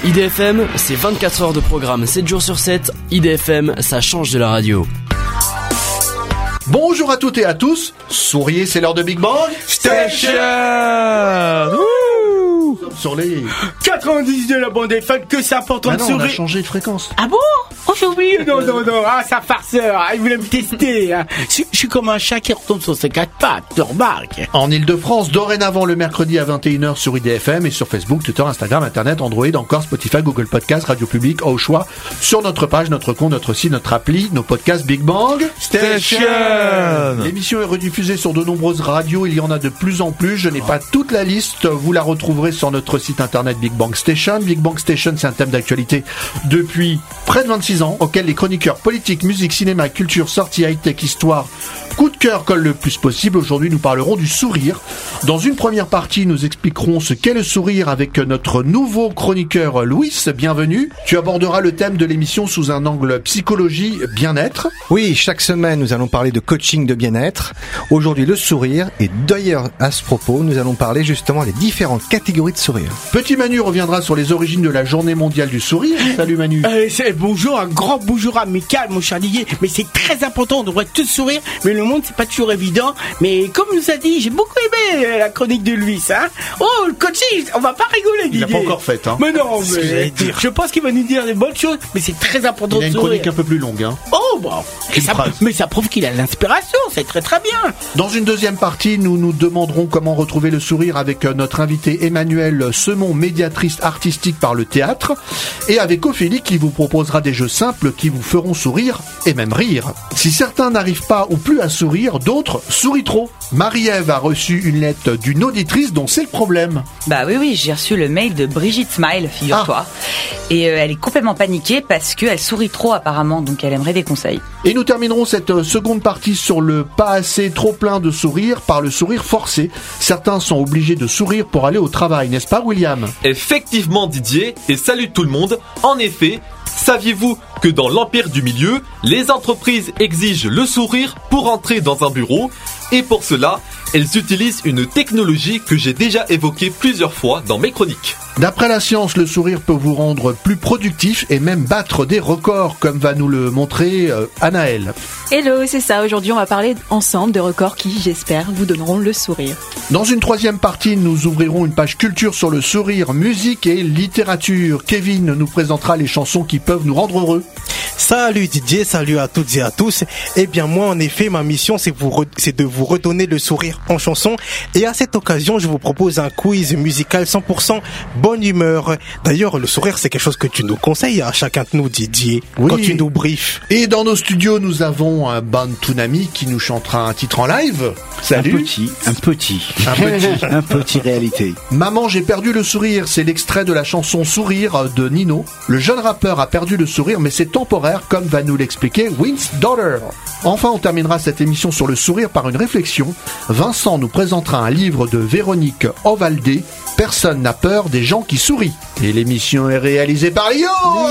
IDFM, c'est 24 heures de programme, 7 jours sur 7. IDFM, ça change de la radio. Bonjour à toutes et à tous. Souriez, c'est l'heure de Big Bang Station. Sur les 90 de la bande FM, que c'est important de sourire. On a changé de fréquence. Ah bon? Oh, j'ai oublié. Non. Ah, ça farceur. Il voulait me tester. Hein. Je suis comme un chat qui retombe sur ses quatre pattes. Tu remarques? En Ile-de-France, dorénavant le mercredi à 21h sur IDFM et sur Facebook, Twitter, Instagram, Internet, Android, encore Spotify, Google Podcast, Radio Public, au choix. Sur notre page, notre compte, notre site, notre appli, nos podcasts Big Bang Station. L'émission est rediffusée sur de nombreuses radios. Il y en a de plus en plus. Je n'ai pas toute la liste. Vous la retrouverez sur notre site internet Big Bang Station. Big Bang Station, c'est un thème d'actualité depuis près de 26 ans, auquel les chroniqueurs politiques, musique, cinéma, culture, sorties, high-tech, histoire, coup de cœur collent le plus possible. Aujourd'hui, nous parlerons du sourire. Dans une première partie, nous expliquerons ce qu'est le sourire avec notre nouveau chroniqueur Louis. Bienvenue. Tu aborderas le thème de l'émission sous un angle psychologie, bien-être. Oui, chaque semaine, nous allons parler de coaching de bien-être. Aujourd'hui, le sourire. Et d'ailleurs, à ce propos, nous allons parler justement des différentes catégories de sourire. Petit Manu reviendra sur les origines de la journée mondiale du sourire. Salut Manu. Bonjour, un grand bonjour amical, mon cher Didier. Mais c'est très important, on devrait tous sourire. Mais le monde, c'est pas toujours évident. Mais comme nous a dit, j'ai beaucoup aimé la chronique de Louis, hein. Oh, le coaching, on va pas rigoler, Didier. Il l'a pas encore fait, hein. Mais non, mais je pense qu'il va nous dire des bonnes choses. Mais c'est très important de sourire. Il a une chronique un peu plus longue, hein. Oh, bon. Mais ça prouve qu'il a l'inspiration, c'est très très bien. Dans une deuxième partie, nous nous demanderons comment retrouver le sourire avec notre invité Emmanuel Semon, médiatrice artistique par le théâtre, et avec Ophélie qui vous proposera des jeux simples qui vous feront sourire et même rire. Si certains n'arrivent pas ou plus à sourire, d'autres sourient trop. Marie-Ève a reçu une lettre d'une auditrice dont c'est le problème. Bah oui, j'ai reçu le mail de Brigitte Smile, figure-toi. Et elle est complètement paniquée parce qu'elle sourit trop apparemment, donc elle aimerait des conseils. Et nous terminerons cette seconde partie sur le pas assez trop plein de sourire par le sourire forcé. Certains sont obligés de sourire pour aller au travail, n'est-ce pas William? Effectivement Didier, et salut tout le monde. En effet, saviez-vous que dans l'empire du milieu, les entreprises exigent le sourire pour entrer dans un bureau, et pour cela, elles utilisent une technologie que j'ai déjà évoquée plusieurs fois dans mes chroniques. D'après la science, le sourire peut vous rendre plus productif et même battre des records, comme va nous le montrer Anaëlle. Hello, c'est ça. Aujourd'hui, on va parler ensemble de records qui, j'espère, vous donneront le sourire. Dans une troisième partie, nous ouvrirons une page culture sur le sourire, musique et littérature. Kevin nous présentera les chansons qui peuvent nous rendre heureux. Salut Didier, salut à toutes et à tous. Eh bien moi en effet ma mission c'est de vous redonner le sourire en chanson. Et à cette occasion je vous propose un quiz musical 100% bonne humeur. D'ailleurs le sourire c'est quelque chose que tu nous conseilles à chacun de nous Didier, oui. Quand tu nous briefes. Et dans nos studios nous avons un Bantunami qui nous chantera un titre en live. Salut. Un petit réalité. Maman j'ai perdu le sourire, c'est l'extrait de la chanson Sourire de Nino. Le jeune rappeur a perdu le sourire mais c'est temporaire comme va nous l'expliquer Win's Daughter. Enfin, on terminera cette émission sur le sourire par une réflexion. Vincent nous présentera un livre de Véronique Ovaldé, Personne n'a peur des gens qui sourient. Et l'émission est réalisée par Lio.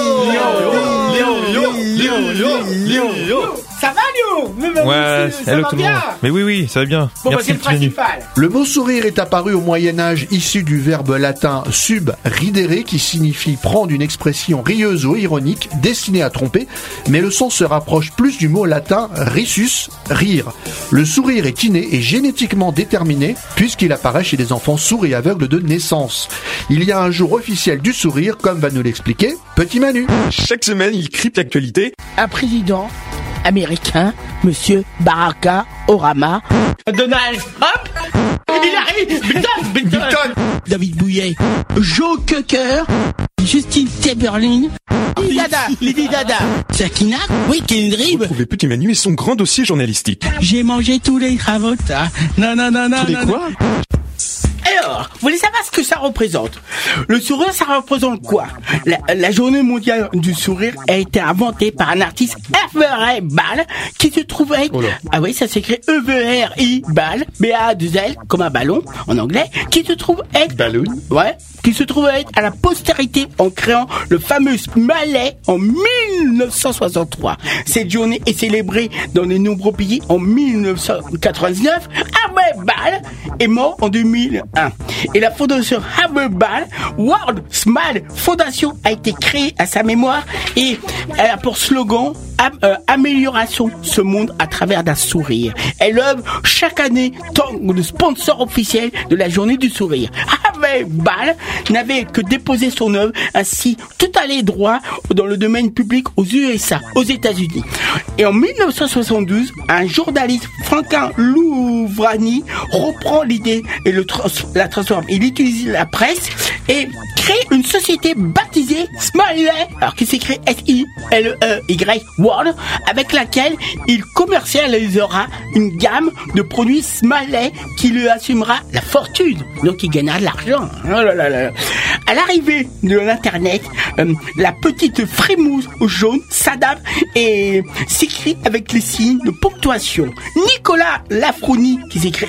Ça va Lio? Ouais, hello tout le monde. Mais oui, ça va bien. Bon, merci c'est le principal. Le mot sourire est apparu au Moyen-Âge issu du verbe latin sub ridere qui signifie prendre une expression rieuse ou ironique destinée à tromper, mais le sens se rapproche plus du mot latin risus, rire. Le sourire est inné et génétiquement déterminé puisqu'il apparaît chez les enfants sourds et aveugles de naissance. Il y a un jour officiel du sourire, comme va nous l'expliquer Petit Manu. Chaque semaine, il crypte l'actualité. Un président américain, Monsieur Barack Obama, Donald Trump, Hillary Clinton, David Bouillet, Joe Cocker, Justin Timberlake, Lady Dada, Sakina, Kendrick. Retrouvez Petit Manu et son grand dossier journalistique. J'ai mangé tous les cravotas. Non. Tous les quoi? Alors, vous voulez savoir ce que ça représente? Le sourire, ça représente quoi? La journée mondiale du sourire a été inventée par un artiste Everett Ball qui se trouve être... Ah oui, ça s'écrit E-V-R-I Ball, B-A-2-L, comme un ballon en anglais, qui se trouve être... Balloon. Ouais, qui se trouve être à la postérité en créant le fameux Smiley en 1963. Cette journée est célébrée dans de nombreux pays en 1999. Harvey Ball est mort en 2001. Et la fondation Harvey Ball World Smile Foundation a été créée à sa mémoire et elle a pour slogan amélioration ce monde à travers d'un sourire. Elle œuvre chaque année tant que sponsor officiel de la journée du sourire. Harvey Ball n'avait que déposé son œuvre, ainsi tout allait droit dans le domaine public aux USA, aux États-Unis. Et en 1972, un journaliste, Franklin Louvrani, reprend l'idée et la transforme. Il utilise la presse et crée une société baptisée Smiley, alors qui s'écrit S-I-L-E-Y World, avec laquelle il commercialisera une gamme de produits Smiley qui lui assumera la fortune. Donc il gagnera de l'argent. Oh là là là. À l'arrivée de l'internet, la petite frimousse jaune s'adapte et s'écrit avec les signes de ponctuation. Nicolas Lafrouni, qui s'écrit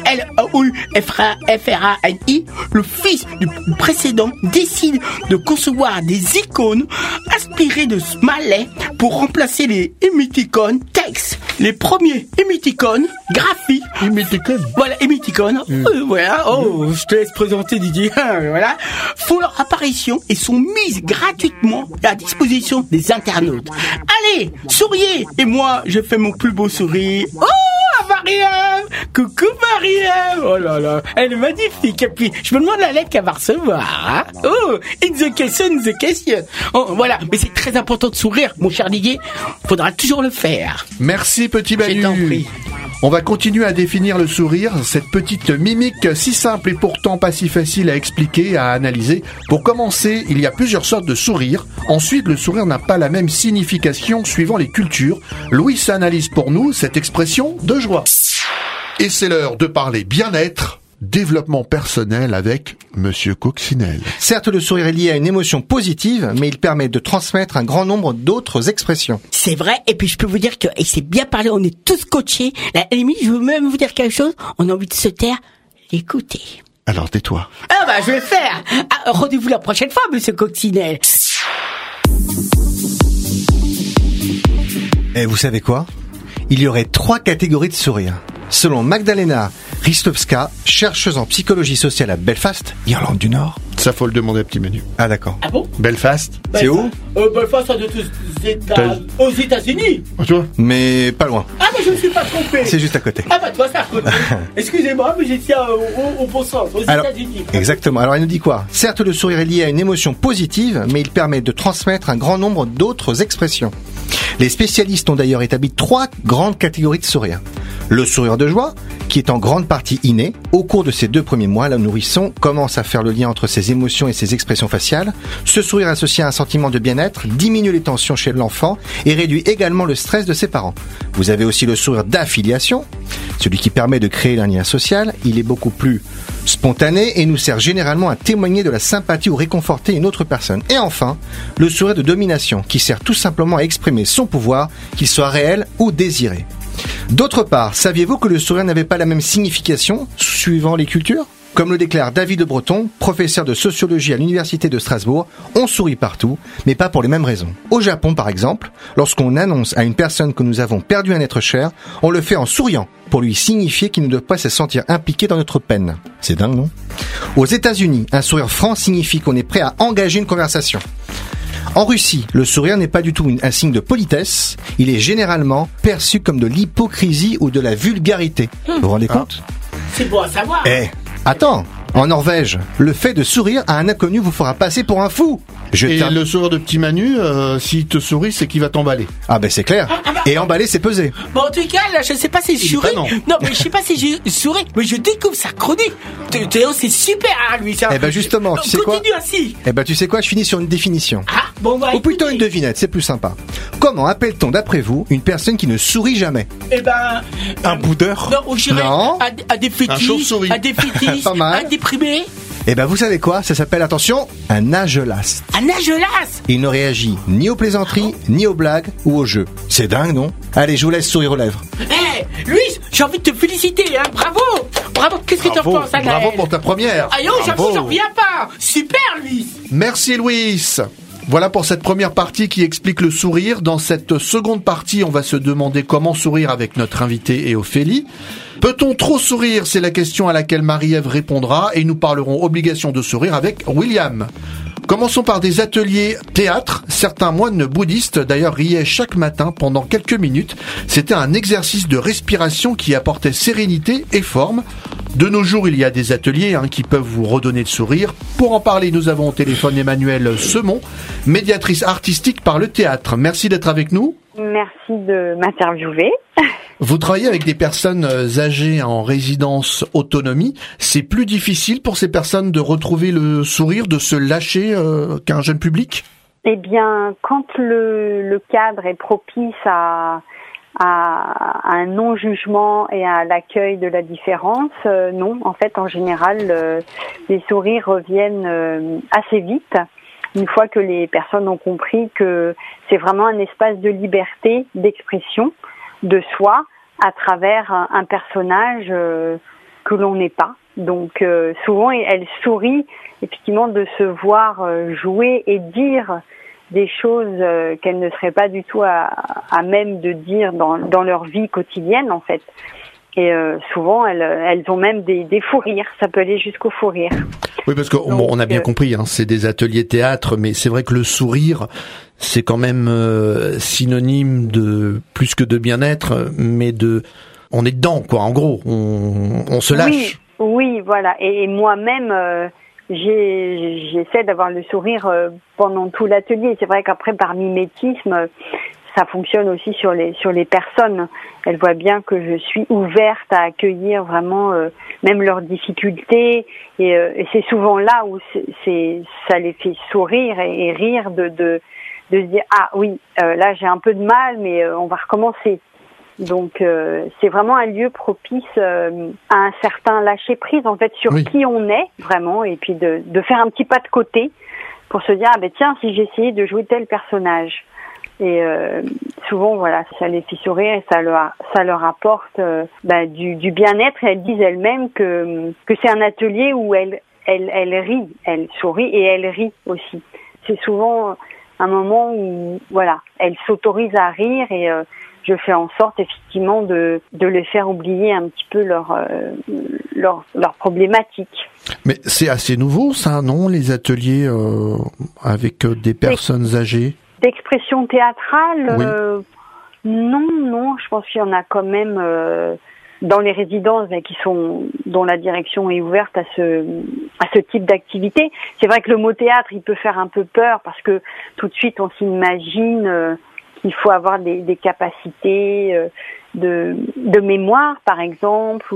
L-A-U-F-R-A-N-I, le fils du précédent, décide de concevoir des icônes inspirées de Smiley pour remplacer les émoticônes texte. Les premiers émoticônes graphiques. Voilà, émoticônes. Voilà. Oh, je te laisse présenter, Didier. Voilà. Font leur apparition et sont mises gratuitement à disposition des internautes. Allez, souriez. Et moi, je fais mon plus beau sourire. Oh, Mariam! Coucou Mariam! Oh là là, elle est magnifique. Et puis, je me demande la lettre qu'elle va recevoir. Hein? Oh, it's the question. Oh, voilà, mais c'est très important de sourire, mon cher Didier. Faudra toujours le faire. Merci, petit Manu. Je t'en prie. On va continuer à définir le sourire, cette petite mimique si simple et pourtant pas si facile à expliquer, à analyser. Pour commencer, il y a plusieurs sortes de sourires. Ensuite, le sourire n'a pas la même signification suivant les cultures. Louis analyse pour nous cette expression de joie. Et c'est l'heure de parler bien-être, développement personnel avec Monsieur Coccinelle. Certes, le sourire est lié à une émotion positive, mais il permet de transmettre un grand nombre d'autres expressions. C'est vrai, et puis je peux vous dire que, et c'est bien parlé, on est tous coachés. À la limite, je veux même vous dire quelque chose, on a envie de se taire, l'écouter. Alors tais-toi. Ah bah je vais le faire. Rendez-vous la prochaine fois, Monsieur Coccinelle. Et vous savez quoi ? Il y aurait 3 catégories de sourires. Selon Magdalena Ristovska, chercheuse en psychologie sociale à Belfast, Irlande du Nord. Ça, faut le demander à petit Manu. Ah d'accord. Ah bon ? Belfast. C'est où ? Belfast, ça doit être aux États-Unis. Toi ? Mais pas loin. Ah mais je me suis pas trompé. C'est juste à côté. Ah bah toi c'est à côté. Excusez-moi, mais j'étais au bon sens, aux États-Unis. Exactement. Alors il nous dit quoi ? Certes, le sourire est lié à une émotion positive, mais il permet de transmettre un grand nombre d'autres expressions. Les spécialistes ont d'ailleurs établi 3 grandes catégories de sourire. Le sourire de joie, qui est en grande partie inné. Au cours de ces 2 premiers mois, le nourrisson commence à faire le lien entre ses émotions et ses expressions faciales. Ce sourire associé à un sentiment de bien-être diminue les tensions chez l'enfant et réduit également le stress de ses parents. Vous avez aussi le sourire d'affiliation, celui qui permet de créer un lien social. Il est beaucoup plus spontané et nous sert généralement à témoigner de la sympathie ou réconforter une autre personne. Et enfin, le sourire de domination, qui sert tout simplement à exprimer son pouvoir, qu'il soit réel ou désiré. D'autre part, saviez-vous que le sourire n'avait pas la même signification suivant les cultures ? Comme le déclare David de Breton, professeur de sociologie à l'université de Strasbourg, on sourit partout, mais pas pour les mêmes raisons. Au Japon, par exemple, lorsqu'on annonce à une personne que nous avons perdu un être cher, on le fait en souriant, pour lui signifier qu'il ne doit pas se sentir impliqué dans notre peine. C'est dingue, non ? Aux États-Unis, un sourire franc signifie qu'on est prêt à engager une conversation. En Russie, le sourire n'est pas du tout un signe de politesse, il est généralement perçu comme de l'hypocrisie ou de la vulgarité. Vous vous rendez compte ? C'est bon à savoir. Attends, en Norvège, le fait de sourire à un inconnu vous fera passer pour un fou. Le sourire de petit Manu, s'il te sourit, c'est qu'il va t'emballer. Ah ben c'est clair. Et emballer, c'est peser. Bon, en tout cas, là, je sais pas si je souris. Non, mais je sais pas si je souris, mais je découvre sa chronique. Théo, c'est super, hein, lui, ça. Eh ben justement, tu sais quoi ? Continue ainsi. Eh ben tu sais quoi ? Je finis sur une définition. Ah, bon, bah, ou plutôt une devinette, c'est plus sympa. Comment appelle-t-on, d'après vous, une personne qui ne sourit jamais ? Eh ben... un boudeur ? Non, je dirais à des fétiches. Un chauve-souris. À des fétiches. Pas mal. À déprimé. Eh ben vous savez quoi ? Ça s'appelle, attention, un agelaste. Un agelaste. Il ne réagit ni aux plaisanteries, ni aux blagues ou aux jeux. C'est dingue, non ? Allez, je vous laisse sourire aux lèvres. Louis, j'ai envie de te féliciter, hein. Bravo. Qu'est-ce que tu en penses, Anaël? Bravo pour ta première. Ah, j'avoue, j'en reviens pas. Super, Louis. Merci, Louis. Voilà pour cette première partie qui explique le sourire. Dans cette seconde partie, on va se demander comment sourire avec notre invité et Ophélie. Peut-on trop sourire? C'est la question à laquelle Marie-Ève répondra et nous parlerons obligation de sourire avec William. Commençons par des ateliers théâtre. Certains moines bouddhistes d'ailleurs riaient chaque matin pendant quelques minutes. C'était un exercice de respiration qui apportait sérénité et forme. De nos jours, il y a des ateliers qui peuvent vous redonner le sourire. Pour en parler, nous avons au téléphone Emmanuelle Semon, médiatrice artistique par le théâtre. Merci d'être avec nous. Merci de m'interviewer. Vous travaillez avec des personnes âgées en résidence autonomie. C'est plus difficile pour ces personnes de retrouver le sourire, de se lâcher qu'un jeune public? Eh bien, quand le cadre est propice à un non-jugement et à l'accueil de la différence, non. En fait, en général, les sourires reviennent assez vite, une fois que les personnes ont compris que c'est vraiment un espace de liberté, d'expression de soi à travers un personnage que l'on n'est pas. Donc souvent, elle sourit effectivement de se voir jouer et dire des choses qu'elles ne seraient pas du tout à même de dire dans leur vie quotidienne, en fait. Et souvent, elles ont même des fous rires. Ça peut aller jusqu'au fou rire. Oui, parce qu'on a bien compris, c'est des ateliers théâtre, mais c'est vrai que le sourire, c'est quand même synonyme de plus que de bien-être, mais on est dedans, quoi. En gros, on se lâche. Oui, voilà. Et moi-même, j'essaie d'avoir le sourire pendant tout l'atelier. C'est vrai qu'après, par mimétisme, ça fonctionne aussi sur les personnes. Elles voient bien que je suis ouverte à accueillir vraiment même leurs difficultés, et c'est souvent là où ça les fait sourire et rire de se dire là j'ai un peu de mal, mais on va recommencer. Donc c'est vraiment un lieu propice à un certain lâcher prise en fait sur qui on est vraiment, et puis de faire un petit pas de côté pour se dire tiens, si j'essayais de jouer tel personnage. Et souvent voilà, ça les fait sourire et ça leur apporte du bien-être, et elles disent elles-mêmes que c'est un atelier où elles rient, elles sourient et elles rient aussi. C'est souvent un moment où voilà, elles s'autorisent à rire, et je fais en sorte effectivement de les faire oublier un petit peu leur problématique. Mais c'est assez nouveau ça, non, les ateliers avec des personnes âgées? D'expression théâtrale, non, je pense qu'il y en a quand même dans les résidences dont la direction est ouverte à ce type d'activité. C'est vrai que le mot théâtre, il peut faire un peu peur parce que tout de suite on s'imagine qu'il faut avoir des capacités de mémoire, par exemple,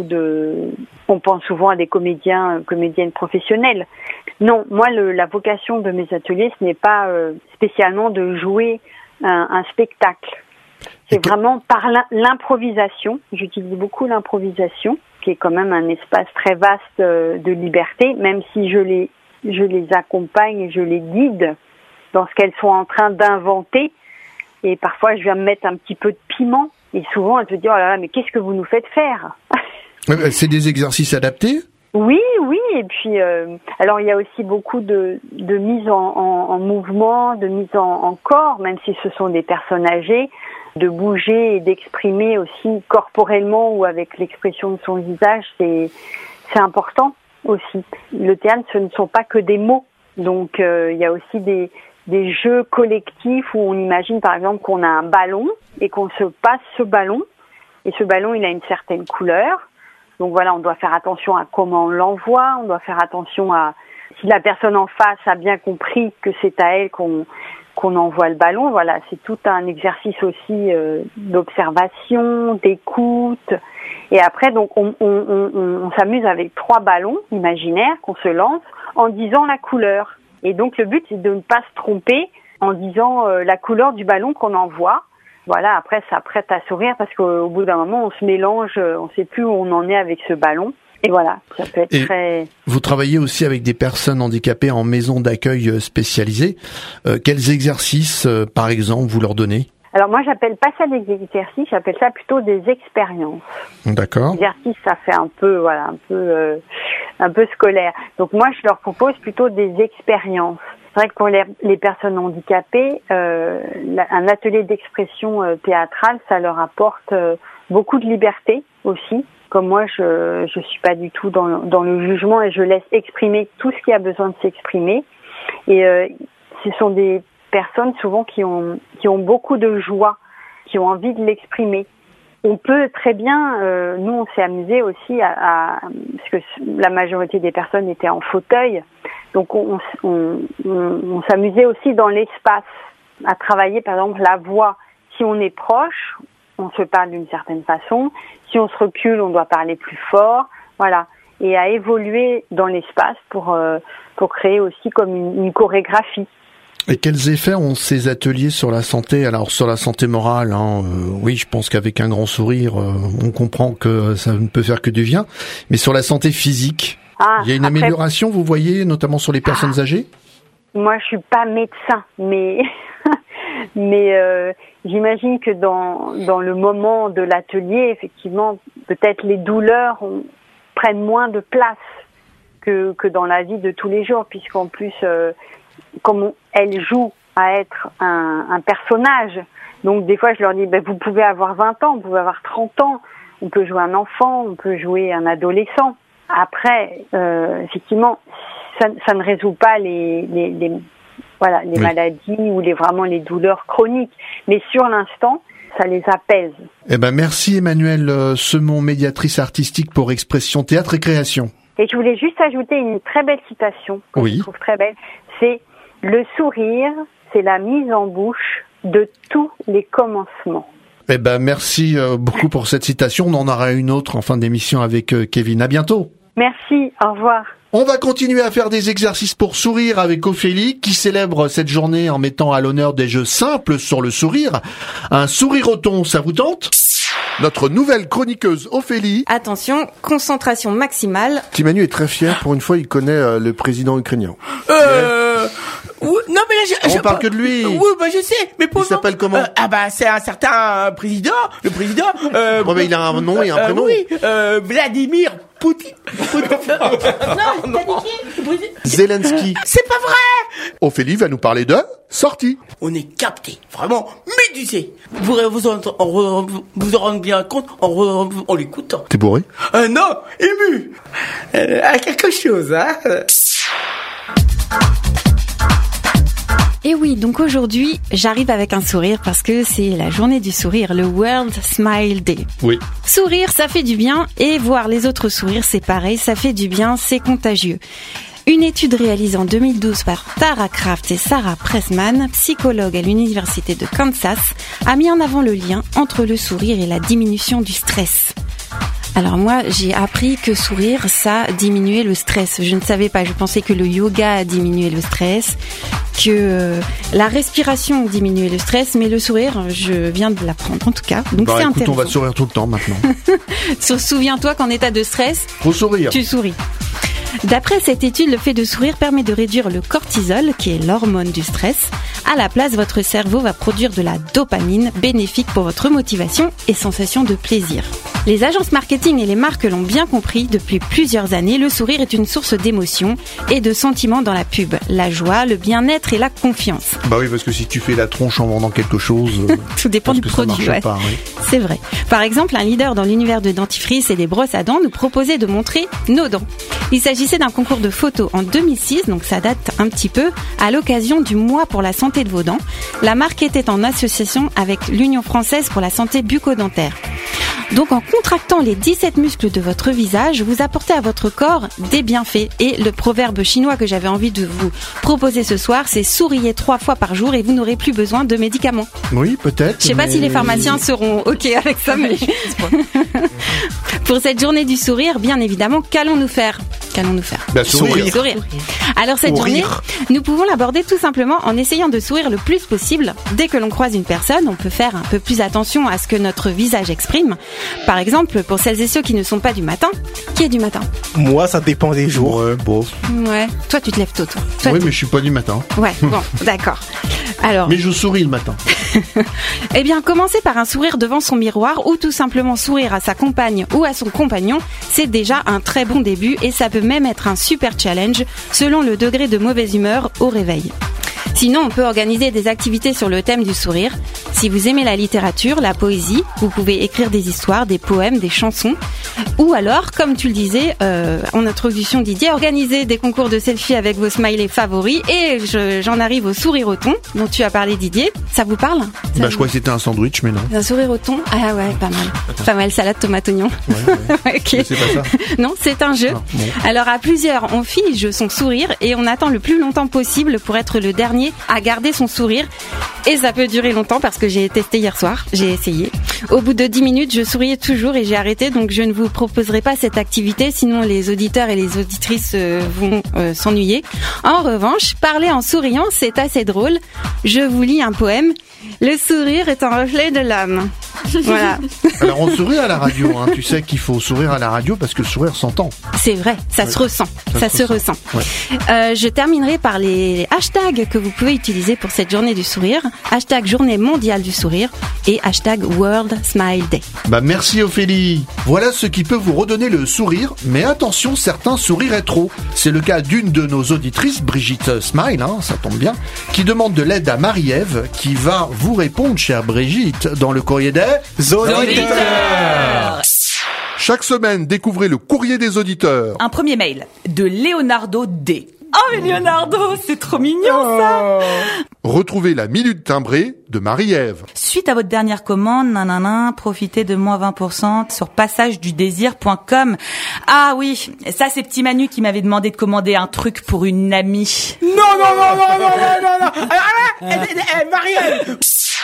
on pense souvent à des comédiennes professionnelles. Non, moi, la vocation de mes ateliers, ce n'est pas spécialement de jouer un spectacle. C'est vraiment par l'improvisation. J'utilise beaucoup l'improvisation, qui est quand même un espace très vaste de liberté, même si je les accompagne et je les guide dans ce qu'elles sont en train d'inventer. Et parfois, je viens me mettre un petit peu de piment. Et souvent, elles se disent « Oh là là, mais qu'est-ce que vous nous faites faire ?» C'est des exercices adaptés? Oui, et puis alors il y a aussi beaucoup de mise en mouvement, de mise en corps, même si ce sont des personnes âgées, de bouger et d'exprimer aussi corporellement ou avec l'expression de son visage, c'est important aussi. Le théâtre, ce ne sont pas que des mots, donc il y a aussi des jeux collectifs où on imagine par exemple qu'on a un ballon et qu'on se passe ce ballon, et ce ballon il a une certaine couleur. Donc voilà, on doit faire attention à comment on l'envoie, on doit faire attention à si la personne en face a bien compris que c'est à elle qu'on envoie le ballon. Voilà, c'est tout un exercice aussi d'observation, d'écoute. Et après, donc on s'amuse avec 3 ballons imaginaires qu'on se lance en disant la couleur. Et donc le but, c'est de ne pas se tromper en disant la couleur du ballon qu'on envoie. Voilà, après ça prête à sourire parce qu'au bout d'un moment on se mélange, on ne sait plus où on en est avec ce ballon. Et voilà, ça peut être très... Vous travaillez aussi avec des personnes handicapées en maison d'accueil spécialisée. Quels exercices, par exemple, vous leur donnez ? Alors moi, j'appelle pas ça des exercices, j'appelle ça plutôt des expériences. D'accord. Exercice, ça fait un peu scolaire. Donc moi, je leur propose plutôt des expériences. C'est vrai que pour les personnes handicapées, un atelier d'expression théâtrale, ça leur apporte beaucoup de liberté aussi. Comme moi, je suis pas du tout dans le jugement et je laisse exprimer tout ce qui a besoin de s'exprimer. Et ce sont des personnes souvent qui ont beaucoup de joie, qui ont envie de l'exprimer. On peut très bien, nous on s'est amusé aussi parce que la majorité des personnes étaient en fauteuil, donc on s'amusait aussi dans l'espace à travailler par exemple la voix. Si on est proche, on se parle d'une certaine façon. Si on se recule, on doit parler plus fort. Voilà. Et à évoluer dans l'espace pour créer aussi comme une chorégraphie. Et quels effets ont ces ateliers sur la santé? Alors sur la santé morale, oui, je pense qu'avec un grand sourire, on comprend que ça ne peut faire que du bien. Mais sur la santé physique, il y a une amélioration, vous voyez, notamment sur les personnes âgées? Moi, je suis pas médecin, mais j'imagine que dans le moment de l'atelier, effectivement, peut-être les douleurs prennent moins de place que dans la vie de tous les jours, puisqu'en plus comme elle joue à être un personnage, donc des fois je leur dis vous pouvez avoir 20 ans, vous pouvez avoir 30 ans, on peut jouer un enfant, on peut jouer un adolescent. Après, effectivement, ça ne résout pas les maladies ou vraiment les douleurs chroniques, mais sur l'instant, ça les apaise. Merci Emmanuelle Semon, médiatrice artistique pour Expression Théâtre et Création. Et je voulais juste ajouter une très belle citation que je trouve très belle, c'est « Le sourire, c'est la mise en bouche de tous les commencements ». Merci beaucoup pour cette citation. On en aura une autre en fin d'émission avec Kevin. À bientôt. Merci, au revoir. On va continuer à faire des exercices pour sourire avec Ophélie, qui célèbre cette journée en mettant à l'honneur des jeux simples sur le sourire. Un sourire au thon, ça vous tente? Notre nouvelle chroniqueuse Ophélie. Attention, concentration maximale. Petit Manu est très fier, pour une fois il connaît le président ukrainien. Non mais là, on parle que de lui. Oui, je sais, mais pour il s'appelle comment? C'est un certain président, le président. Mais il a un nom et un prénom. Oui, Vladimir Poutine. Non, Zelensky. C'est pas vrai. Ophélie va nous parler de sortie. On est capté, vraiment médusé. Vous en rendez bien compte en l'écoutant. T'es bourré? Non, ému. À quelque chose, hein. Et oui, donc aujourd'hui, j'arrive avec un sourire parce que c'est la journée du sourire, le World Smile Day. Oui. Sourire, ça fait du bien et voir les autres sourire, c'est pareil, ça fait du bien, c'est contagieux. Une étude réalisée en 2012 par Tara Kraft et Sarah Pressman, psychologues à l'université de Kansas, a mis en avant le lien entre le sourire et la diminution du stress. Alors moi, j'ai appris que sourire, ça diminuait le stress. Je ne savais pas, je pensais que le yoga diminuait le stress, que la respiration diminuait le stress, mais le sourire, je viens de l'apprendre en tout cas. Donc c'est intéressant. On va sourire tout le temps maintenant. Souviens-toi qu'en état de stress, faut sourire. Tu souris. D'après cette étude, le fait de sourire permet de réduire le cortisol, qui est l'hormone du stress. À la place, votre cerveau va produire de la dopamine, bénéfique pour votre motivation et sensation de plaisir. Les agences marketing et les marques l'ont bien compris depuis plusieurs années, le sourire est une source d'émotion et de sentiments dans la pub. La joie, le bien-être et la confiance. Bah oui, parce que si tu fais la tronche en vendant quelque chose... Tout dépend du produit, ouais. Pas, oui. C'est vrai. Par exemple, un leader dans l'univers de dentifrice et des brosses à dents nous proposait de montrer nos dents. Il s'agissait d'un concours de photos en 2006, donc ça date un petit peu, à l'occasion du mois pour la santé de vos dents. La marque était en association avec l'Union française pour la santé bucco-dentaire. Donc en contractant les 17 muscles de votre visage, vous apportez à votre corps des bienfaits. Et le proverbe chinois que j'avais envie de vous proposer ce soir, c'est souriez 3 fois par jour et vous n'aurez plus besoin de médicaments. Oui, peut-être. Je sais pas si les pharmaciens seront OK avec ça, mais... Pour cette journée du sourire, bien évidemment, qu'allons-nous faire ? Sourire. Alors cette journée, nous pouvons l'aborder tout simplement en essayant de sourire le plus possible. Dès que l'on croise une personne, on peut faire un peu plus attention à ce que notre visage exprime. Par exemple, pour celles et ceux qui ne sont pas du matin. Qui est du matin ? Moi, ça dépend des jours. Ouais, bon. Ouais. Toi, tu te lèves tôt, toi. Oui, mais je suis pas du matin. Ouais, bon, d'accord. Alors. Mais je souris le matin. Eh bien, commencer par un sourire devant son miroir ou tout simplement sourire à sa compagne ou à son compagnon, c'est déjà un très bon début et ça peut même être un super challenge selon le degré de mauvaise humeur au réveil. Sinon, on peut organiser des activités sur le thème du sourire. Si vous aimez la littérature, la poésie, vous pouvez écrire des histoires, des poèmes, des chansons. Ou alors, comme tu le disais en introduction Didier, organiser des concours de selfie avec vos smileys favoris. Et j'en arrive au sourire au thon dont tu as parlé Didier. Ça vous parle ? Je crois que c'était un sandwich, mais non. Un sourire au thon ? Ah ouais, pas mal. Pas mal, salade, tomate, oignon. Ouais. Okay. C'est pas ça. Non, c'est un jeu. Ah, bon. Alors à plusieurs, on fige son sourire et on attend le plus longtemps possible pour être le dernier à garder son sourire. Et ça peut durer longtemps parce que j'ai testé hier soir, j'ai essayé. Au bout de 10 minutes, je souriais toujours et j'ai arrêté, donc je ne vous proposerai pas cette activité, sinon les auditeurs et les auditrices vont s'ennuyer. En revanche, parler en souriant, c'est assez drôle. Je vous lis un poème. Le sourire est un reflet de l'âme. Voilà. Alors on sourit à la radio, hein. Tu sais qu'il faut sourire à la radio parce que le sourire s'entend. C'est vrai, ça se ressent. Ça se ressent. Ouais. Je terminerai par les hashtags que vous pouvez utiliser pour cette journée du sourire. Hashtag journée mondiale du sourire et hashtag World Smile Day. Merci Ophélie. Voilà ce qui peut vous redonner le sourire, mais attention, certains souriraient trop. C'est le cas d'une de nos auditrices, Brigitte Smile, ça tombe bien, qui demande de l'aide à Marie-Ève, qui va vous répondre, chère Brigitte, dans le courrier des auditeurs. Chaque semaine, découvrez le courrier des auditeurs. Un premier mail de Leonardo D. Oh mais Leonardo, c'est trop mignon ça. Retrouvez la minute timbrée de Marie-Ève. Suite à votre dernière commande, profitez de moins 20% sur passageduDésir.com. Ah oui, ça c'est petit Manu qui m'avait demandé de commander un truc pour une amie. Non. Marie-Ève.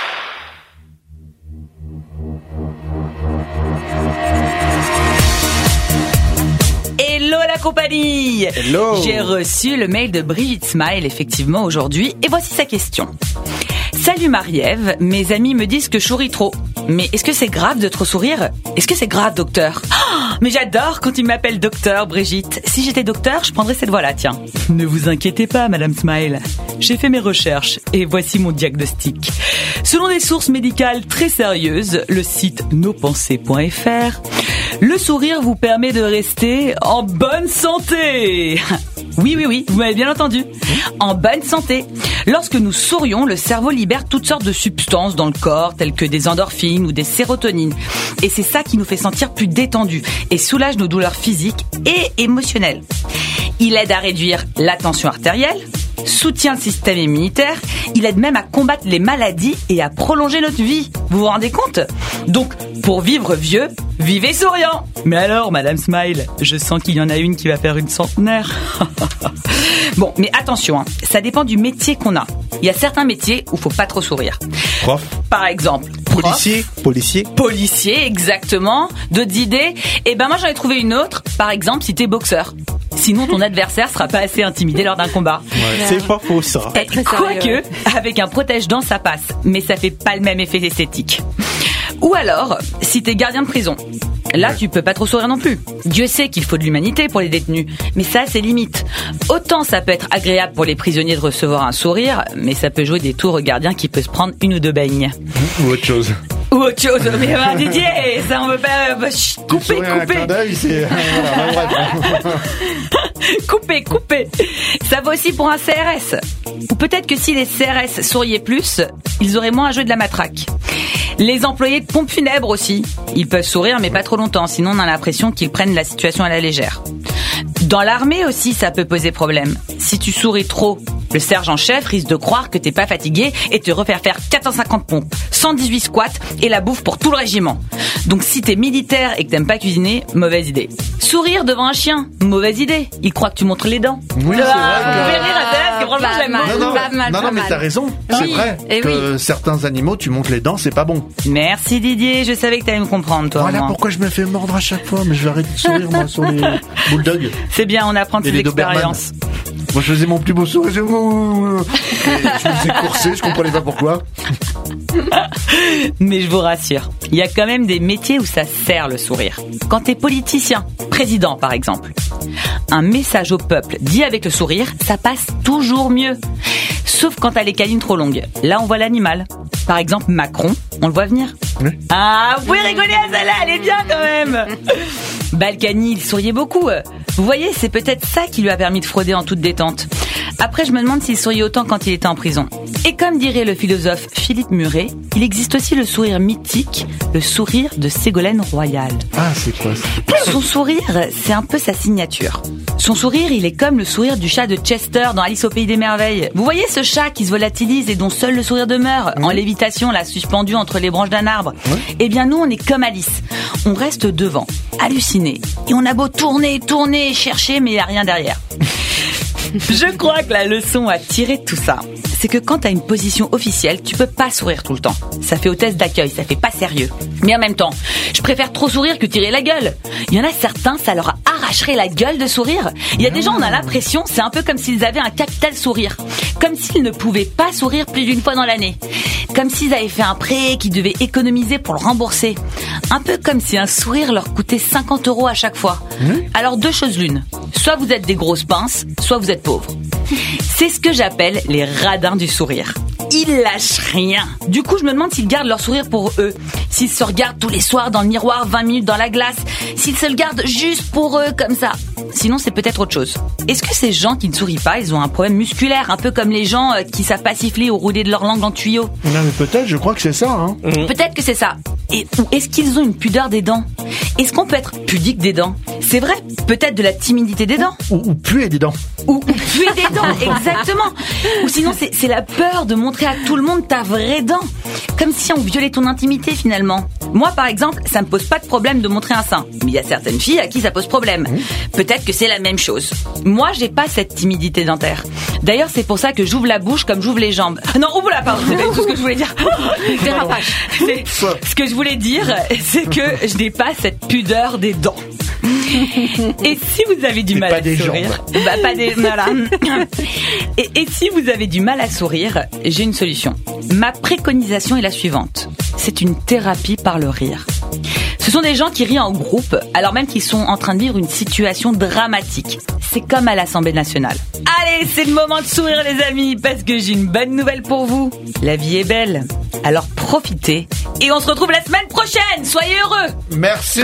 Hello la compagnie. Hello. J'ai reçu le mail de Brigitte Smile effectivement aujourd'hui et voici sa question. Salut Marie-Ève, mes amis me disent que je souris trop. Mais est-ce que c'est grave de trop sourire ? Est-ce que c'est grave, docteur ? Mais j'adore quand ils m'appellent docteur, Brigitte. Si j'étais docteur, je prendrais cette voix-là, tiens. Ne vous inquiétez pas, Madame Smile. J'ai fait mes recherches et voici mon diagnostic. Selon des sources médicales très sérieuses, le site nospensées.fr, le sourire vous permet de rester en bonne santé. Oui, vous m'avez bien entendu. En bonne santé. Lorsque nous sourions, le cerveau libère toutes sortes de substances dans le corps, telles que des endorphines ou des sérotonines. Et c'est ça qui nous fait sentir plus détendus et soulage nos douleurs physiques et émotionnelles. Il aide à réduire la tension artérielle, soutient le système immunitaire, il aide même à combattre les maladies et à prolonger notre vie. Vous vous rendez compte ? Donc, pour vivre vieux, vivez souriant. Mais alors, Madame Smile, je sens qu'il y en a une qui va faire une centenaire. Bon, mais attention, ça dépend du métier qu'on a. Il y a certains métiers où faut pas trop sourire. Prof. Par exemple. Policier, exactement. D'autres idées ? Moi j'en ai trouvé une autre. Par exemple, si t'es boxeur. Sinon, ton adversaire sera pas assez intimidé lors d'un combat. Ouais. C'est pas faux, ça. Quoique, avec un protège-dents, ça passe. Mais ça fait pas le même effet esthétique. Ou alors, si t'es gardien de prison. Là, tu peux pas trop sourire non plus. Dieu sait qu'il faut de l'humanité pour les détenus. Mais ça, c'est limite. Autant ça peut être agréable pour les prisonniers de recevoir un sourire, mais ça peut jouer des tours au gardien qui peut se prendre une ou deux beignes. Ou autre chose. Mais Didier, ça on veut pas... Coupez. Coupez. Ça va aussi pour un CRS. Ou peut-être que si les CRS souriaient plus, ils auraient moins à jouer de la matraque. Les employés de pompes funèbres aussi. Ils peuvent sourire mais pas trop longtemps, sinon on a l'impression qu'ils prennent la situation à la légère. Dans l'armée aussi, ça peut poser problème. Si tu souris trop, le sergent-chef risque de croire que t'es pas fatigué et te refaire faire 450 pompes, 118 squats et la bouffe pour tout le régiment. Donc si t'es militaire et que t'aimes pas cuisiner, mauvaise idée. Sourire devant un chien, mauvaise idée. Il croit que tu montres les dents. Oui, c'est vrai. Vous pouvez rire à tête, que franchement j'aime. Non, mais t'as raison. C'est vrai que certains animaux, tu montes les dents, c'est pas bon. Merci Didier, je savais que t'allais me comprendre, toi. Voilà pourquoi je me fais mordre à chaque fois, mais je vais arrêter de sourire, moi, sur les bulldogs. C'est bien, on apprend de ses expériences. Moi, je faisais mon plus beau sourire. Je me faisais courser, je comprenais pas pourquoi. Mais je vous rassure, il y a quand même des métiers où ça sert le sourire. Quand t'es politicien, président par exemple, un message au peuple dit avec le sourire, ça passe toujours mieux. Sauf quand t'as les câlines trop longues. Là, on voit l'animal. Par exemple, Macron, on le voit venir. Ah, vous pouvez rigoler à celle-là, elle est bien quand même. Balkany, il souriait beaucoup. Vous voyez, c'est peut-être ça qui lui a permis de frauder en toute détente. Après, je me demande s'il souriait autant quand il était en prison. Et comme dirait le philosophe Philippe Muret, il existe aussi le sourire mythique, le sourire de Ségolène Royal. Ah, c'est quoi ça? Son sourire, c'est un peu sa signature. Son sourire, il est comme le sourire du chat de Chester dans Alice au Pays des Merveilles. Vous voyez ce chat qui se volatilise et dont seul le sourire demeure, en lévitation, là, suspendu entre les branches d'un arbre. Eh bien, nous, on est comme Alice. On reste devant, halluciné. Et on a beau tourner, chercher, mais il n'y a rien derrière. Je crois que la leçon à tirer de tout ça, c'est que quand t'as une position officielle, tu peux pas sourire tout le temps. Ça fait hôtesse d'accueil, ça fait pas sérieux. Mais en même temps, je préfère trop sourire que tirer la gueule. Il y en a certains, ça leur arracherait la gueule de sourire. Il y a des gens, on a l'impression, c'est un peu comme s'ils avaient un capital sourire. Comme s'ils ne pouvaient pas sourire plus d'une fois dans l'année. Comme s'ils avaient fait un prêt qu'ils devaient économiser pour le rembourser. Un peu comme si un sourire leur coûtait 50 € à chaque fois. Alors 2 choses l'une. Soit vous êtes des grosses pinces, soit vous êtes pauvres. C'est ce que j'appelle les radins du sourire. Ils lâchent rien. Du coup, je me demande s'ils gardent leur sourire pour eux. S'ils se regardent tous les soirs dans le miroir 20 minutes dans la glace. S'ils se le gardent juste pour eux, comme ça. Sinon, c'est peut-être autre chose. Est-ce que ces gens qui ne sourient pas, ils ont un problème musculaire, un peu comme les gens qui savent pas siffler ou rouler de leur langue dans le tuyau? Non, mais peut-être, je crois que c'est ça, hein. Peut-être que c'est ça. Et est-ce qu'ils ont une pudeur des dents? Est-ce qu'on peut être pudique des dents? C'est vrai, peut-être de la timidité des dents. Ou puer des dents. Ou puer des dents, exactement. Ou sinon, c'est la peur de montrer à tout le monde ta vraie dent. Comme si on violait ton intimité, finalement. Moi, par exemple, ça me pose pas de problème de montrer un sein. Mais il y a certaines filles à qui ça pose problème. Peut-être que c'est la même chose. Moi, j'ai pas cette timidité dentaire. D'ailleurs, c'est pour ça que j'ouvre la bouche comme j'ouvre les jambes. Non, oula, pardon, c'est pas tout ce que je voulais dire. Dérapage. Ce que je voulais dire, c'est que je n'ai pas cette pudeur des dents. Et si vous avez du mal à sourire, voilà. Et si vous avez du mal à sourire, j'ai une solution. Ma préconisation est la suivante. C'est une thérapie par le rire. Ce sont des gens qui rient en groupe, alors même qu'ils sont en train de vivre une situation dramatique. C'est comme à l'Assemblée nationale. Allez, c'est le moment de sourire, les amis, parce que j'ai une bonne nouvelle pour vous. La vie est belle, alors profitez. Et on se retrouve la semaine prochaine. Soyez heureux. Merci.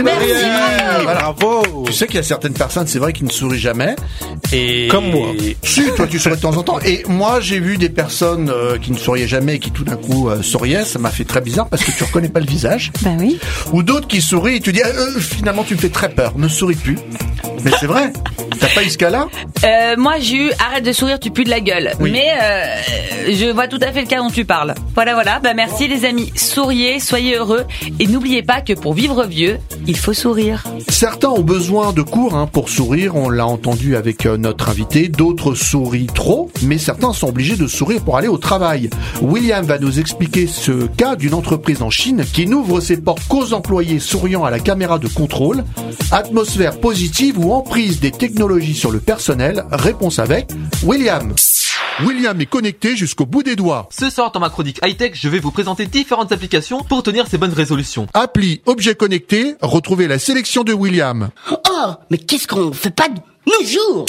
Bravo. Tu sais qu'il y a certaines personnes, c'est vrai, qui ne sourient jamais. Et comme moi. Si, toi, tu souris de temps en temps. Et moi, j'ai vu des personnes qui ne souriaient jamais et qui tout d'un coup souriaient. Ça m'a fait très bizarre parce que tu reconnais pas le visage. Ben oui. Ou d'autres qui sourient et tu dis finalement tu me fais très peur. Ne souris plus. Mais c'est vrai. T'as pas eu ce cas-là? Moi, j'ai eu arrête de sourire, tu pues de la gueule. Oui. Mais je vois tout à fait le cas dont tu parles. Voilà. Bah merci les amis. Souriez, soyez heureux et n'oubliez pas que pour vivre vieux, il faut sourire. Certains ont besoin de cours pour sourire. On l'a entendu avec notre invité. D'autres sourient trop, mais certains sont obligés de sourire pour aller au travail. William va nous expliquer ce cas d'une entreprise en Chine qui n'ouvre ses portes qu'aux employés souriant à la caméra de contrôle. Atmosphère positive ou emprise des technologies sur le personnel? Réponse avec William. William est connecté jusqu'au bout des doigts. Ce soir, dans ma chronique high-tech, je vais vous présenter différentes applications pour tenir ces bonnes résolutions. Appli Objet Connecté, retrouvez la sélection de William. Oh, mais qu'est-ce qu'on fait pas de nos jours?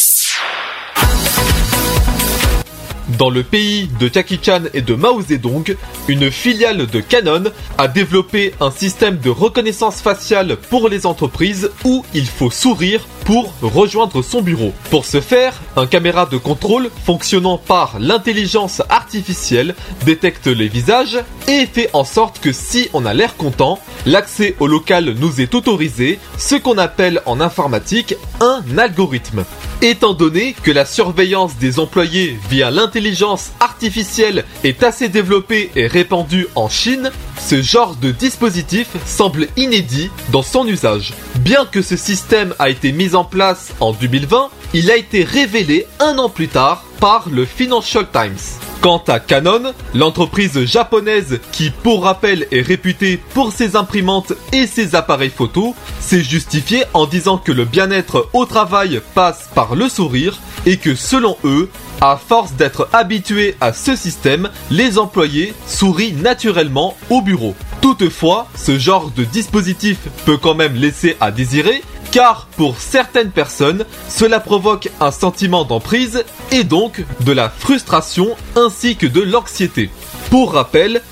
Dans le pays de Jackie Chan et de Mao Zedong, une filiale de Canon a développé un système de reconnaissance faciale pour les entreprises où il faut sourire pour rejoindre son bureau. Pour ce faire, un caméra de contrôle fonctionnant par l'intelligence artificielle détecte les visages et fait en sorte que si on a l'air content, l'accès au local nous est autorisé, ce qu'on appelle en informatique un algorithme. Étant donné que la surveillance des employés via l'intelligence artificielle est assez développée et répandue en Chine, ce genre de dispositif semble inédit dans son usage. Bien que ce système a été mis en place en 2020, il a été révélé un an plus tard par le Financial Times. Quant à Canon, l'entreprise japonaise qui, pour rappel, est réputée pour ses imprimantes et ses appareils photo, s'est justifiée en disant que le bien-être au travail passe par le sourire et que, selon eux, à force d'être habitués à ce système, les employés sourient naturellement au bureau. Toutefois, ce genre de dispositif peut quand même laisser à désirer, car pour certaines personnes, cela provoque un sentiment d'emprise et donc de la frustration ainsi que de l'anxiété. Pour rappel,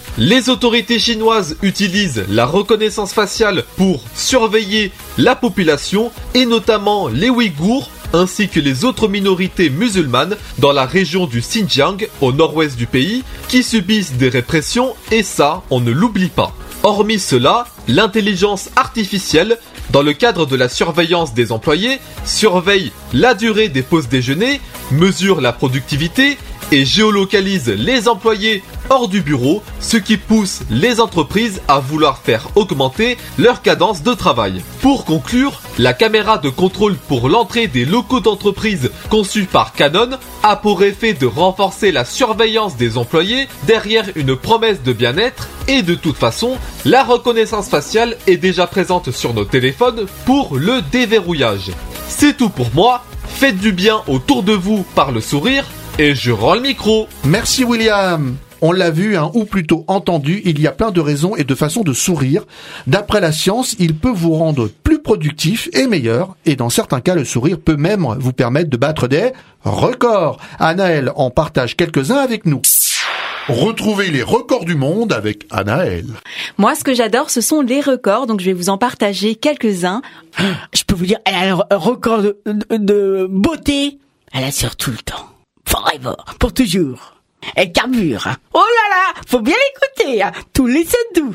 Les autorités chinoises utilisent la reconnaissance faciale pour surveiller la population et notamment les Ouïghours ainsi que les autres minorités musulmanes dans la région du Xinjiang au nord-ouest du pays qui subissent des répressions et ça, on ne l'oublie pas. Hormis cela, l'intelligence artificielle, dans le cadre de la surveillance des employés, surveille la durée des pauses déjeuner, mesure la productivité et géolocalise les employés hors du bureau, ce qui pousse les entreprises à vouloir faire augmenter leur cadence de travail. Pour conclure, la caméra de contrôle pour l'entrée des locaux d'entreprise conçue par Canon a pour effet de renforcer la surveillance des employés derrière une promesse de bien-être et de toute façon, la reconnaissance faciale est déjà présente sur nos téléphones pour le déverrouillage. C'est tout pour moi, faites du bien autour de vous par le sourire et je rends le micro. Merci William. On l'a vu, ou plutôt entendu, il y a plein de raisons et de façons de sourire. D'après la science, il peut vous rendre plus productif et meilleur. Et dans certains cas, le sourire peut même vous permettre de battre des records. Anaël en partage quelques-uns avec nous. Retrouvez les records du monde avec Anaël. Moi, ce que j'adore, ce sont les records, donc je vais vous en partager quelques-uns. Je peux vous dire, elle a un record de beauté. Elle assure tout le temps. Forever. Pour toujours. Elle carbure. Oh là là, faut bien l'écouter. Tous les 7 doux.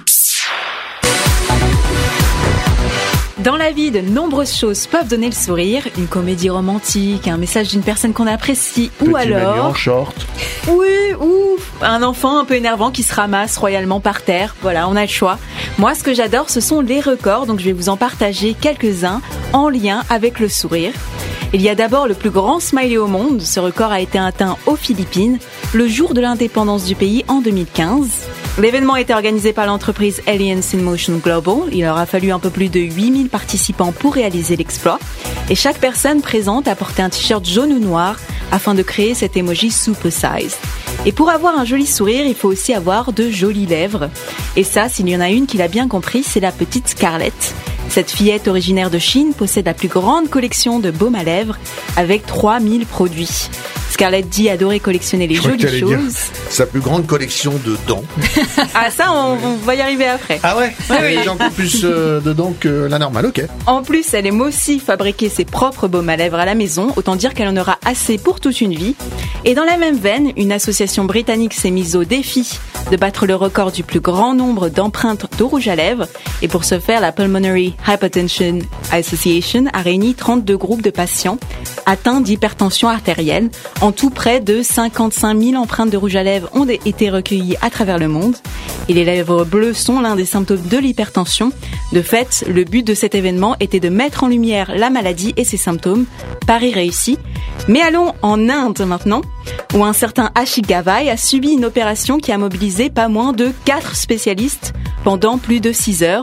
Dans la vie, de nombreuses choses peuvent donner le sourire. Une comédie romantique, un message d'une personne qu'on apprécie, ou Petit alors... Manu en short. Oui, ou un enfant un peu énervant qui se ramasse royalement par terre. Voilà, on a le choix. Moi, ce que j'adore, ce sont les records, donc je vais vous en partager quelques-uns en lien avec le sourire. Il y a d'abord le plus grand smiley au monde. Ce record a été atteint aux Philippines, le jour de l'indépendance du pays en 2015. L'événement a été organisé par l'entreprise Aliens in Motion Global. Il leur a fallu un peu plus de 8000 participants pour réaliser l'exploit. Et chaque personne présente a porté un t-shirt jaune ou noir afin de créer cet emoji super size. Et pour avoir un joli sourire, il faut aussi avoir de jolies lèvres. Et ça, s'il y en a une qui l'a bien compris, c'est la petite Scarlett. Cette fillette originaire de Chine possède la plus grande collection de baumes à lèvres avec 3000 produits. Scarlett dit adorer collectionner les jolies choses. Sa plus grande collection de dents. Ah ça, on va y arriver après. Ah ouais, Oui. J'ai encore plus de dents que la normale, ok. En plus, elle aime aussi fabriquer ses propres baumes à lèvres à la maison, autant dire qu'elle en aura assez pour toute une vie. Et dans la même veine, une association britannique s'est mise au défi de battre le record du plus grand nombre d'empreintes de rouge à lèvres. Et pour ce faire, la Pulmonary Hypertension Association a réuni 32 groupes de patients atteints d'hypertension artérielle. En tout, près de 55 000 empreintes de rouge à lèvres ont été recueillies à travers le monde. Et les lèvres bleues sont l'un des symptômes de l'hypertension. De fait, le but de cet événement était de mettre en lumière la maladie et ses symptômes. Pari réussi. Mais allons en Inde maintenant, où un certain Ashik Gavai a subi une opération qui a mobilisé pas moins de 4 spécialistes pendant plus de 6 heures.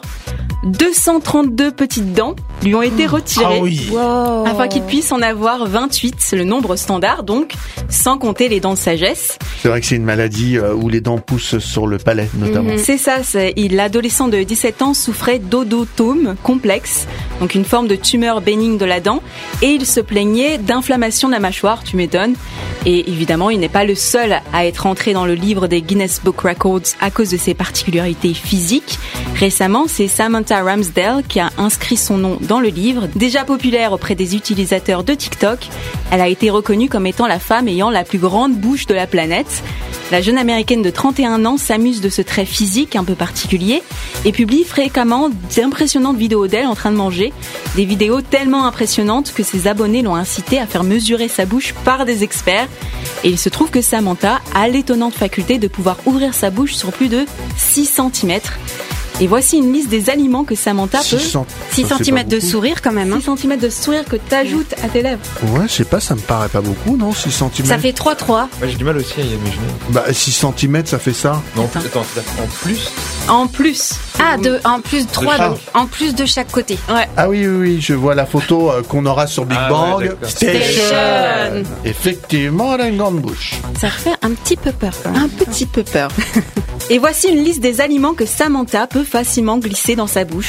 232 petites dents lui ont été retirées afin qu'il puisse en avoir 28, le nombre standard donc, sans compter les dents de sagesse. C'est vrai que c'est une maladie où les dents poussent sur le palais notamment. C'est ça, l'adolescent de 17 ans souffrait d'odotome complexe, donc une forme de tumeur bénigne de la dent, et il se plaignait d'inflammation de la mâchoire, tu m'étonnes. Et évidemment, il n'est pas le seul à être entré dans le livre des Guinness Book Records à cause de ses particularités physiques. Récemment, c'est Samantha Ramsdale qui a inscrit son nom dans le livre. Déjà populaire auprès des utilisateurs de TikTok, elle a été reconnue comme étant la femme ayant la plus grande bouche de la planète. La jeune américaine de 31 ans s'amuse de ce trait physique un peu particulier et publie fréquemment d'impressionnantes vidéos d'elle en train de manger. Des vidéos tellement impressionnantes que ses abonnés l'ont incité à faire mesurer sa bouche par des experts. Et il se trouve que Samantha a l'étonnante faculté de pouvoir ouvrir sa bouche sur plus de 6 cm. Et voici une liste des aliments que Samantha peut... 6 cm de sourire quand même. 6 cm de sourire que t'ajoutes à tes lèvres. Ouais, je sais pas, ça me paraît pas beaucoup, non, 6 cm. Ça fait 3-3. Ouais, j'ai du mal aussi à y imaginer. Bah, 6 cm, ça fait ça. Non, attends, en plus. En plus. Ah, en plus 3, donc en plus de chaque côté. Ouais. Ah oui, je vois la photo qu'on aura sur Big Bang. Ouais, Station. Effectivement, elle a une grande bouche. Ça fait un petit peu peur. Un petit peu peur. Et voici une liste des aliments que Samantha peut facilement glisser dans sa bouche.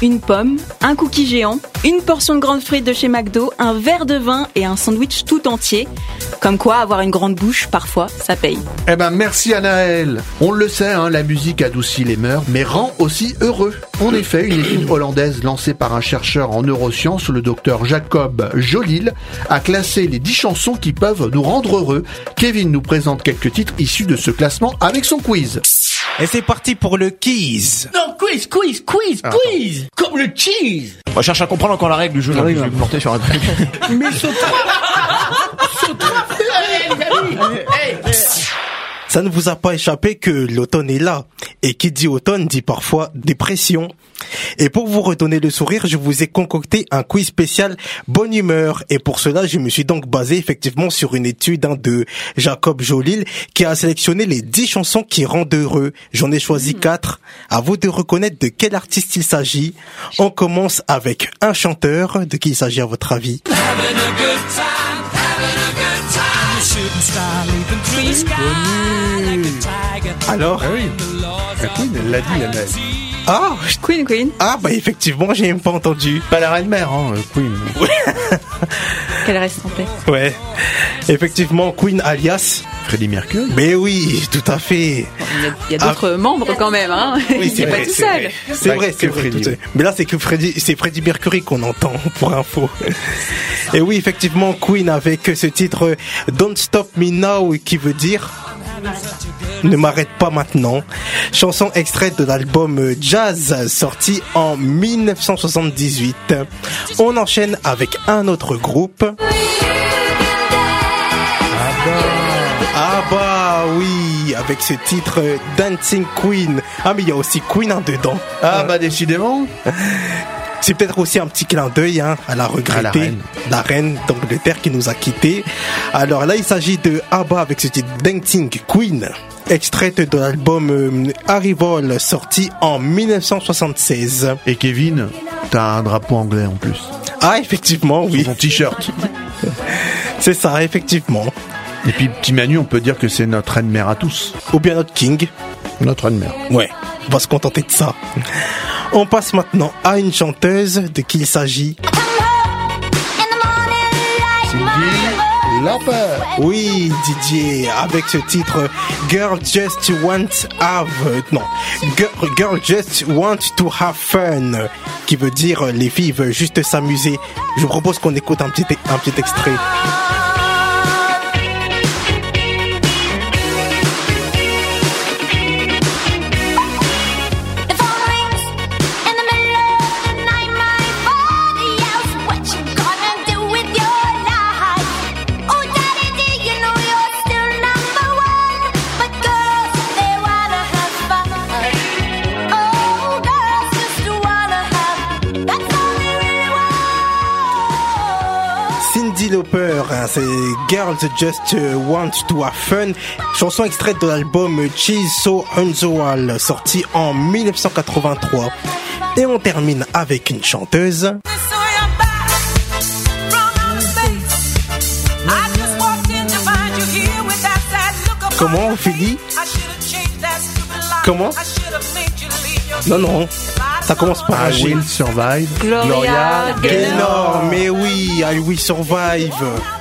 une pomme, un cookie géant, une portion de grandes frites de chez McDo, un verre de vin et un sandwich tout entier. Comme quoi, avoir une grande bouche, parfois, ça paye. Eh ben, merci Anaël. On le sait, la musique adoucit les mœurs, mais rend aussi heureux. En effet, une étude hollandaise lancée par un chercheur en neurosciences, le docteur Jacob Jolil, a classé les 10 chansons qui peuvent nous rendre heureux. Kevin nous présente quelques titres issus de ce classement avec son quiz. Et c'est parti pour le quiz. Non, quiz. Comme le cheese. On cherche à comprendre encore la règle du jeu. Je vais me planter sur un truc. Mais saute-toi. Ça ne vous a pas échappé que l'automne est là. Et qui dit automne dit parfois dépression. Et pour vous redonner le sourire, je vous ai concocté un quiz spécial bonne humeur. Et pour cela, je me suis donc basé effectivement sur une étude de Jacob Jolil qui a sélectionné les 10 chansons qui rendent heureux. J'en ai choisi 4. À vous de reconnaître de quel artiste il s'agit. On commence avec un chanteur. De qui il s'agit à votre avis? Alors? Ah oui. La Queen, elle l'a dit, Anaël. Ah, Queen. Ah, bah effectivement, j'ai même pas entendu. Pas la reine-mère, Queen. Qu'elle reste en paix. Ouais. Effectivement, Queen alias Freddie Mercury. Mais oui, tout à fait. Il y a d'autres membres quand même, Oui, c'est pas tout seul. C'est vrai. Mais là, c'est Freddie Mercury qu'on entend, pour info. Et oui, effectivement, Queen avec ce titre Don't Stop Me Now, qui veut dire Ne m'arrête pas maintenant. Chanson extraite de l'album Jazz, sorti en 1978. On enchaîne avec un autre groupe. Ah bah oui, avec ce titre Dancing Queen. Ah mais il y a aussi Queen dedans. Ah bah décidément. C'est peut-être aussi un petit clin d'œil à la regrettée, la reine d'Angleterre qui nous a quittés. Alors là, il s'agit de ABBA avec ce titre Dancing Queen, extraite de l'album Arrival, sorti en 1976. Et Kevin, t'as un drapeau anglais en plus. Ah effectivement, oui. Sur ton t-shirt. C'est ça, effectivement. Et puis petit Manu, on peut dire que c'est notre reine-mère à tous. Ou bien notre king. Notre reine-mère. Ouais, on va se contenter de ça. On passe maintenant à une chanteuse. De qui il s'agit? Cyndi Lauper. Oui, Didier, avec ce titre Girl Just Want to Have Fun, qui veut dire les filles veulent juste s'amuser. Je vous propose qu'on écoute un petit extrait. C'est Girls Just Want to Have Fun, chanson extraite de l'album Cheese So Unusual, sorti en 1983. Et on termine avec une chanteuse. Comment, Ophélie? Comment? Non. Ça commence par I Will Survive. Gloria Gaynor. Mais oui, I Will Survive.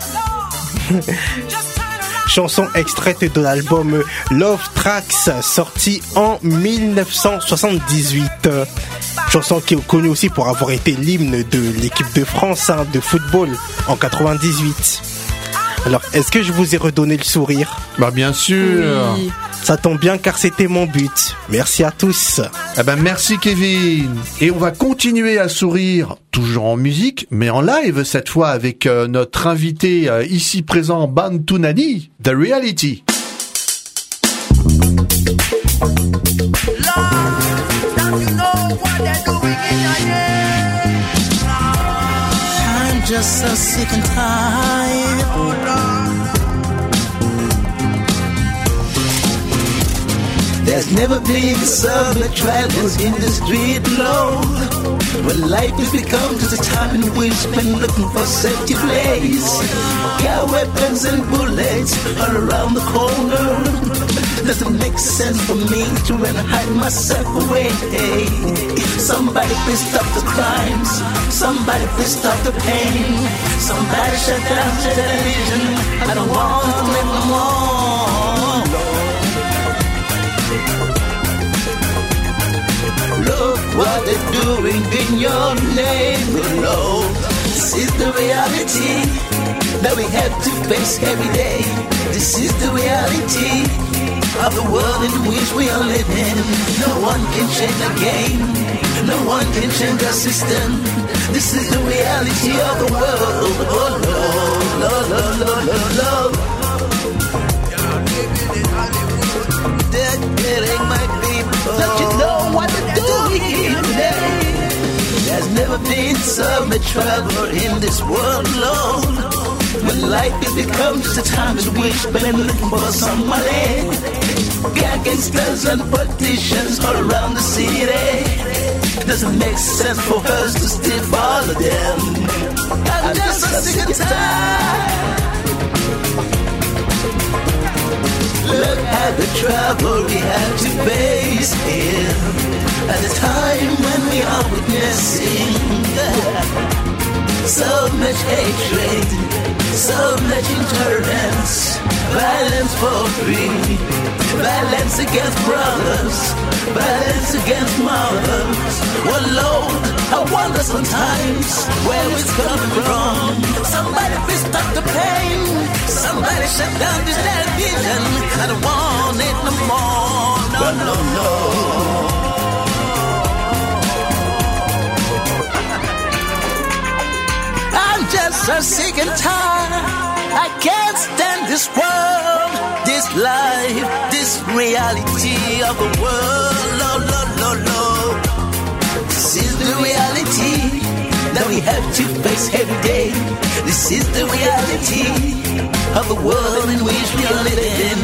Chanson extraite de l'album Love Tracks, sorti en 1978. Chanson qui est connue aussi pour avoir été l'hymne de l'équipe de France de football en 98. Alors, est-ce que je vous ai redonné le sourire? Bah bien sûr. Oui. Ça tombe bien car c'était mon but. Merci à tous. Eh ben merci Kevin. Et on va continuer à sourire, toujours en musique, mais en live cette fois avec notre invité ici présent, Bantu Nani, The Reality. I'm just so sick and tired. There's never been so much violence in the street, Lord. When life has become just a time in which been looking for safety place. Got weapons and bullets all around the corner. Doesn't make sense for me to run and hide myself away. Somebody please stop the crimes. Somebody please stop the pain. Somebody shut down the television. I don't want to live no more. Look what they're doing in your name, Lord. This is the reality that we have to face every day. This is the reality of the world in which we are living. No one can change the game. No one can change the system. This is the reality of the world. Oh Lord, Lord, Lord, Lord, Lord, Lord. They're killing my people. Don't you know what they're doing today? There's never been so much trouble in this world, Lord. When life has become just a time in which we're looking for somebody. Got gangsters and politicians all around the city. Doesn't make sense for us to still follow them. I'm just so sick and tired. Look at the trouble we have to face here. At the time when we are witnessing so much hatred, so much intolerance, violence for free, violence against brothers, violence against mothers. Oh Lord, I wonder sometimes where it's coming from. Somebody please stop the pain. Somebody shut down this television. I don't want it no more. No, no, no. I'm just so sick and tired. I can't stand this world, this life, this reality of the world. Lord, Lord, Lord, Lord. This is the reality that we have to face every day. This is the reality of the world in which we are living.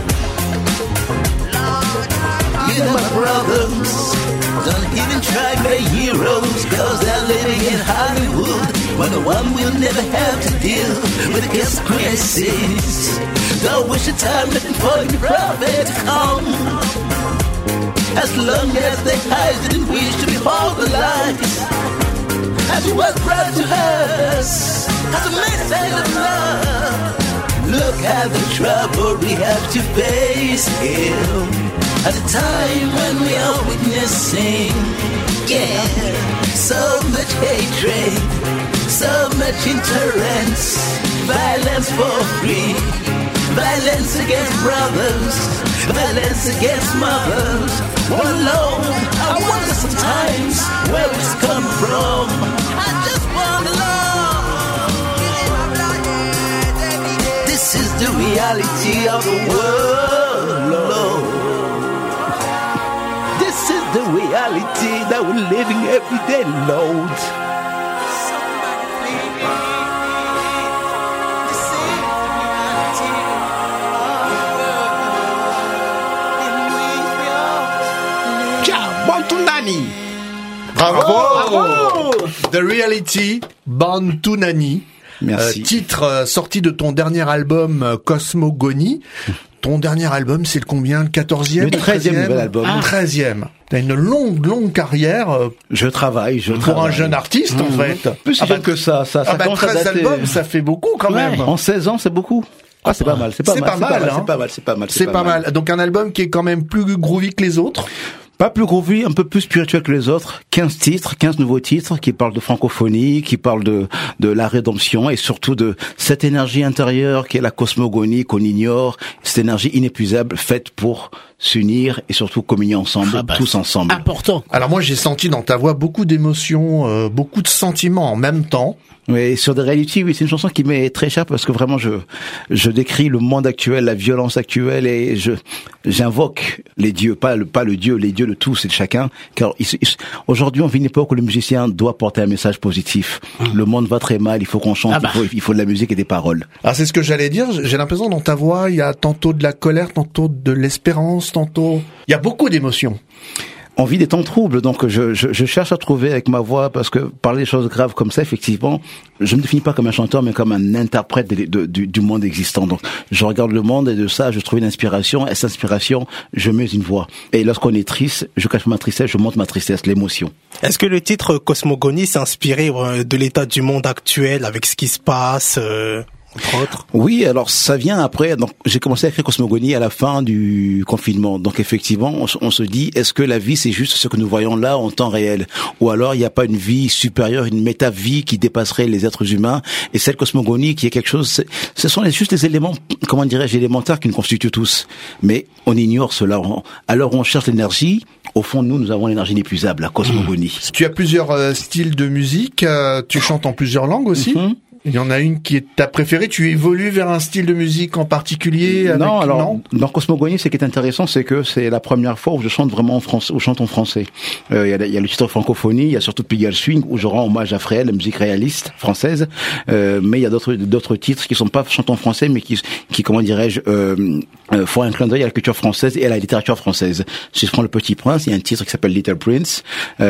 You know my brothers, don't even try to be heroes, cause they're living in Hollywood, where the one will never have to deal with the consequences. Don't waste your time looking for the prophet to come. As long as they hide didn't wish to behold the light, as it was brought to us as a message of love. Look at the trouble we have to face here at the time when we are witnessing, so much hatred, so much intolerance, violence for free, violence against brothers, violence against mothers. Oh Lord, I wonder sometimes where it's come from. I just wonder, Lord, this is the reality of the world, Lord. This is the reality that we're living every day, Lord. Bravo! The Reality, Bantu Nani. Merci. Titre sorti de ton dernier album Cosmogonie. Ton dernier album, c'est le combien? Le 14e? Le 13e nouvel album. Le 13e. T'as une longue carrière. Je travaille. Pour un jeune artiste, en fait. Plus si jeune que ça. Ça 13 albums, ça fait beaucoup quand même. En 16 ans, c'est beaucoup. Ah, c'est pas mal. C'est pas mal. Donc un album qui est quand même plus groovy que les autres. Pas plus groovy, un peu plus spirituel que les autres. 15 titres, 15 nouveaux titres qui parlent de francophonie, qui parlent de la rédemption et surtout de cette énergie intérieure qui est la cosmogonie qu'on ignore, cette énergie inépuisable faite pour s'unir et surtout communier ensemble, tous ensemble. Important. Alors moi j'ai senti dans ta voix beaucoup d'émotions, beaucoup de sentiments en même temps. Oui, sur The Reality, oui, c'est une chanson qui m'est très chère parce que vraiment je décris le monde actuel, la violence actuelle et j'invoque les dieux, pas le dieu, les dieux de tous et de chacun. Car aujourd'hui, on vit une époque où le musicien doit porter un message positif. Le monde va très mal, il faut qu'on chante, il faut de la musique et des paroles. Alors c'est ce que j'allais dire. J'ai l'impression dans ta voix, il y a tantôt de la colère, tantôt de l'espérance. rose tantôt. Il y a beaucoup d'émotions. On vit des temps troubles, donc je cherche à trouver avec ma voix, parce que parler des choses graves comme ça, effectivement, je me définis pas comme un chanteur, mais comme un interprète du monde existant. Donc, je regarde le monde et de ça, je trouve une inspiration, et cette inspiration, je mets une voix. Et lorsqu'on est triste, je cache ma tristesse, je montre ma tristesse, l'émotion. Est-ce que le titre Cosmogonie s'est inspiré de l'état du monde actuel avec ce qui se passe entre autres? Oui, alors ça vient après. Donc j'ai commencé à écrire Cosmogonie à la fin du confinement. Donc effectivement, on se dit, est-ce que la vie c'est juste ce que nous voyons là en temps réel, ou alors il n'y a pas une vie supérieure, une méta-vie qui dépasserait les êtres humains? Et cette Cosmogonie qui est quelque chose, ce sont juste les éléments, comment dirais-je, élémentaires qui nous constituent tous. Mais on ignore cela. Alors on cherche l'énergie. Au fond, nous avons l'énergie inépuisable, la Cosmogonie. Tu as plusieurs styles de musique. Tu chantes en plusieurs langues aussi. Il y en a une qui est ta préférée. Tu évolues vers un style de musique en particulier avec... Non, alors dans Cosmogonie, ce qui est intéressant, c'est que c'est la première fois où je chante vraiment en français, où je chante en français. Il y a le titre francophonie, il y a surtout Pigalle Swing où je rends hommage à Fréhel, la musique réaliste française. Mais il y a d'autres titres qui sont pas chantés en français, mais qui comment dirais-je, font un clin d'œil à la culture française et à la littérature française. Si je prends Le Petit Prince, il y a un titre qui s'appelle Little Prince,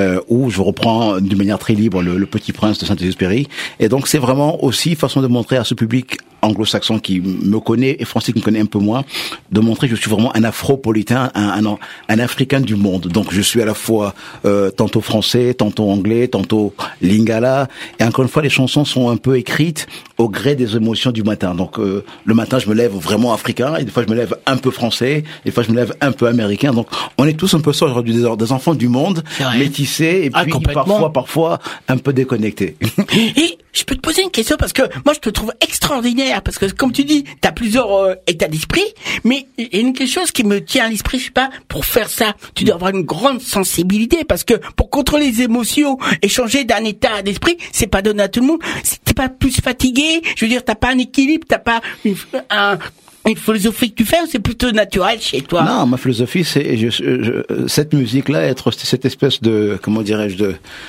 où je reprends d'une manière très libre le Petit Prince de Saint-Exupéry. Et donc c'est vraiment aussi façon de montrer à ce public anglo-saxon qui me connaît et français qui me connaît un peu moins, de montrer que je suis vraiment un afropolitain, un africain du monde. Donc je suis à la fois tantôt français, tantôt anglais, tantôt lingala. Et encore une fois, les chansons sont un peu écrites au gré des émotions du matin. Donc le matin, je me lève vraiment africain, et des fois je me lève un peu français, des fois je me lève un peu américain. Donc on est tous un peu ça aujourd'hui, des enfants du monde, métissés, et puis parfois un peu déconnectés. Et je peux te poser une question, parce que moi je te trouve extraordinaire, parce que comme tu dis, t'as plusieurs états d'esprit, mais il y a une chose qui me tient à l'esprit, je sais pas, pour faire ça, tu dois avoir une grande sensibilité, parce que pour contrôler les émotions et changer d'un état d'esprit, c'est pas donné à tout le monde. T'es pas plus fatigué, je veux dire, t'as pas un équilibre, t'as pas une philosophie que tu fais, ou c'est plutôt naturel chez toi? Non, ma philosophie, c'est cette musique-là, être cette espèce de, comment dirais-je,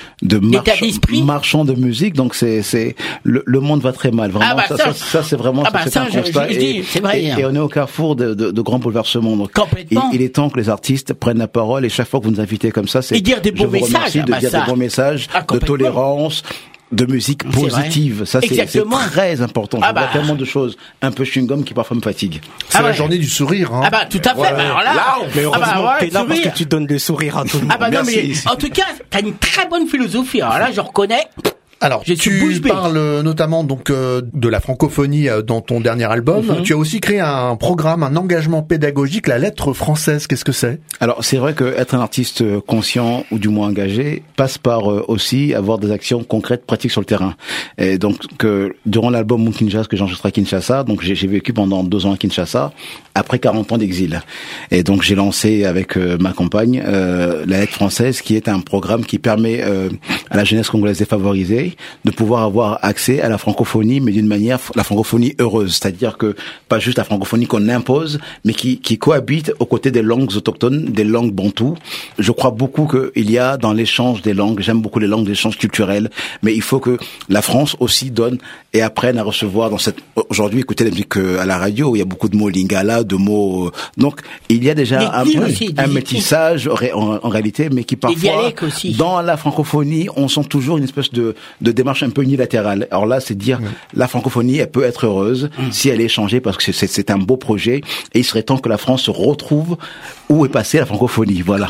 de marchand de musique. Donc c'est le monde va très mal. Vraiment, ça c'est vraiment c'est un constat. C'est vrai. Et on est au carrefour de grands bouleversements. Donc il est temps que les artistes prennent la parole, et chaque fois que vous nous invitez comme ça, c'est et dire des bons messages, de dire des bons messages, de tolérance, de musique positive. Ça, c'est très important. Je vois tellement de choses un peu chewing-gum qui parfois me fatiguent. C'est la journée du sourire, hein. Ah bah, tout à fait. Alors là, mais heureusement que t'es là parce que tu donnes le sourire à tout le monde. Ah bah non, mais en tout cas, t'as une très bonne philosophie. Alors là, je reconnais. Alors, tu parles notamment donc de la francophonie dans ton dernier album. Tu as aussi créé un programme, un engagement pédagogique, la lettre française. Qu'est-ce que c'est? Alors, c'est vrai que être un artiste conscient ou du moins engagé passe par aussi avoir des actions concrètes, pratiques sur le terrain. Et donc, durant l'album Mon Kinshasa que j'ai enregistré à Kinshasa, donc j'ai vécu pendant 2 ans à Kinshasa, après 40 ans d'exil. Et donc, j'ai lancé avec ma compagne la lettre française, qui est un programme qui permet à la jeunesse congolaise défavorisée de pouvoir avoir accès à la francophonie, mais d'une manière, la francophonie heureuse. C'est-à-dire que, pas juste la francophonie qu'on impose, mais qui cohabite aux côtés des langues autochtones, des langues bantoues. Je crois beaucoup qu'il y a dans l'échange des langues, j'aime beaucoup les langues d'échange culturel, mais il faut que la France aussi donne et apprenne à recevoir aujourd'hui, écoutez la musique à la radio, où il y a beaucoup de mots lingala, de mots, donc, il y a déjà un métissage, en réalité, mais qui parfois, dans la francophonie, on sent toujours une espèce de démarche un peu unilatérale. Alors là, c'est dire la francophonie, elle peut être heureuse si elle est échangée, parce que c'est un beau projet, et il serait temps que la France se retrouve où est passée la francophonie. Voilà.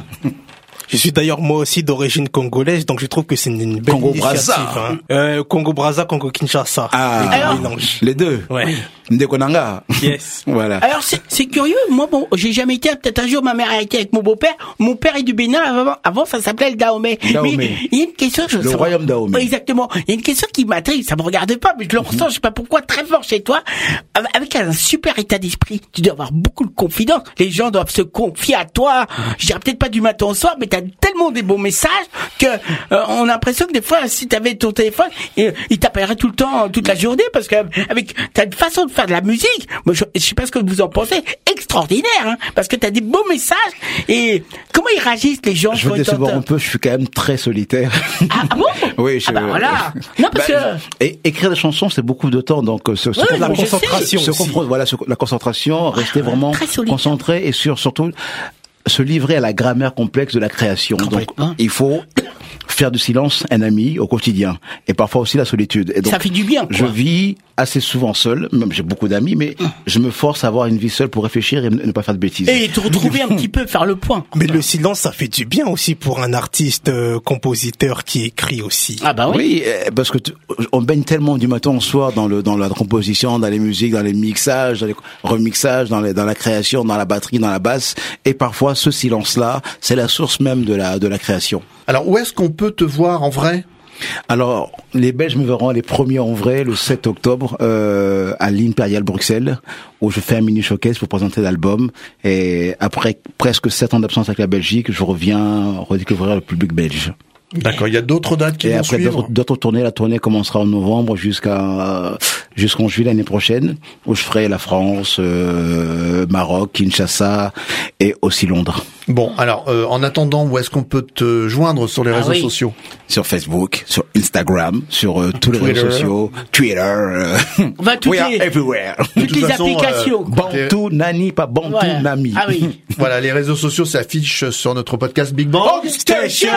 Je suis d'ailleurs moi aussi d'origine congolaise, donc je trouve que c'est une belle initiative. Congo-Brazza, Congo-Kinshasa. Les deux. Ouais. Ndekonanga. Yes. Voilà. Alors c'est curieux, moi j'ai jamais été, peut-être un jour ma mère a été avec mon beau-père. Mon père est du Bénin, avant ça s'appelait le Dahomey. Mais il y a une question, le royaume Dahomey. Exactement. Il y a une question qui m'intrigue, ça me regarde pas, mais je le ressens, je sais pas pourquoi, très fort chez toi. Avec un super état d'esprit, tu dois avoir beaucoup de confidence. Les gens doivent se confier à toi. Je dirais peut-être pas du matin au soir, mais t'as tellement des bons messages que on a l'impression que des fois, si t'avais ton téléphone, il t'appellerait tout le temps, toute la journée, parce que avec t'as une façon de faire de la musique. Moi, je sais pas ce que vous en pensez, extraordinaire, hein, parce que t'as des beaux messages. Et comment ils réagissent les gens? Je veux décevoir un peu, je suis quand même très solitaire. Ah bon? Oui, voilà. Non, parce que... Et écrire des chansons, c'est beaucoup de temps, donc la concentration. La concentration, rester vraiment concentré et surtout se livrer à la grammaire complexe de la création. Donc, il faut faire du silence un ami au quotidien et parfois aussi la solitude. Et donc, ça fait du bien, quoi. Je vis assez souvent seul, même j'ai beaucoup d'amis, mais je me force à avoir une vie seule pour réfléchir et ne pas faire de bêtises. Et te retrouver un petit peu, faire le point. Mais le silence, ça fait du bien aussi pour un artiste, compositeur qui écrit aussi. Ah bah oui. Oui, parce que on baigne tellement du matin au soir dans la composition, dans les musiques, dans les mixages, dans les remixages, dans la création, dans la batterie, dans la basse, et parfois ce silence-là, c'est la source même de la création. Alors où est-ce qu'on peut te voir en vrai? Alors, les Belges me verront les premiers en vrai le 7 octobre à l'Impérial Bruxelles, où je fais un mini showcase pour présenter l'album. Et après presque 7 ans d'absence avec la Belgique, je reviens redécouvrir le public belge. D'accord, il y a d'autres dates qui vont suivre. D'autres tournées, la tournée commencera en novembre jusqu'en juillet l'année prochaine, où je ferai la France, Maroc, Kinshasa et aussi Londres. Bon, alors en attendant, où est-ce qu'on peut te joindre sur les réseaux sociaux? Sur Facebook, sur Instagram, sur tous les réseaux sociaux, Twitter. We are everywhere. Toutes les applications. Bantou Nani, pas Bantou Nami. Ah oui. Voilà, les réseaux sociaux s'affichent sur notre podcast Big Bang Station.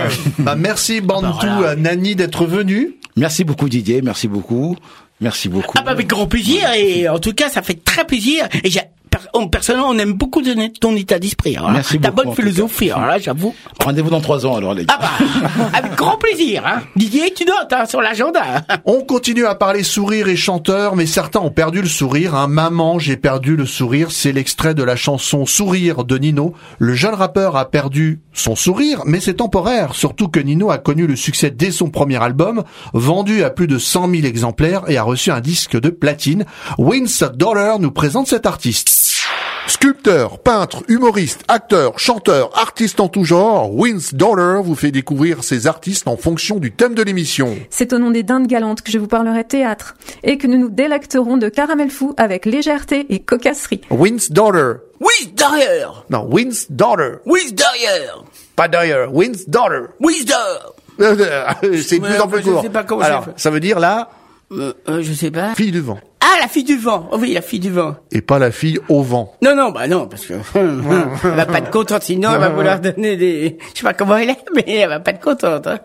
Merci Bantou Nani d'être venu. Merci beaucoup Didier, merci beaucoup. Merci beaucoup. Ah bah avec grand plaisir, et en tout cas ça fait très plaisir, et personnellement on aime beaucoup ton état d'esprit. Merci ta beaucoup. bonne philosophie, alors là j'avoue. Rendez-vous dans 3 ans alors les gars. Ah bah avec grand plaisir, hein. Didier, tu notes sur l'agenda. On continue à parler sourire et chanteur, mais certains ont perdu le sourire. Maman, j'ai perdu le sourire, c'est l'extrait de la chanson Sourire de Nino. Le jeune rappeur a perdu son sourire, mais c'est temporaire, surtout que Nino a connu le succès dès son premier album, vendu à plus de 100 000 exemplaires et a reçu un disque de platine. Win's Daughter nous présente cet artiste. Sculpteur, peintre, humoriste, acteur, chanteur, artiste en tout genre, Win's Daughter vous fait découvrir ses artistes en fonction du thème de l'émission. C'est au nom des dindes galantes que je vous parlerai théâtre et que nous nous délecterons de caramel fou avec légèreté et cocasserie. Win's Daughter. Win's Daughter. Non, Win's Daughter. Win's Daughter. Pas Daughter, Win's Daughter. Win's Daughter. C'est de plus en plus court. Je sais pas comment alors, c'est fait. Ça veut dire là je sais pas. Fille du vent. Ah, la fille du vent. Oh, oui, la fille du vent. Et pas la fille au vent. Non, parce que elle va pas être contente, sinon elle va vouloir donner des... Je sais pas comment elle est, mais elle va pas être contente. Hein.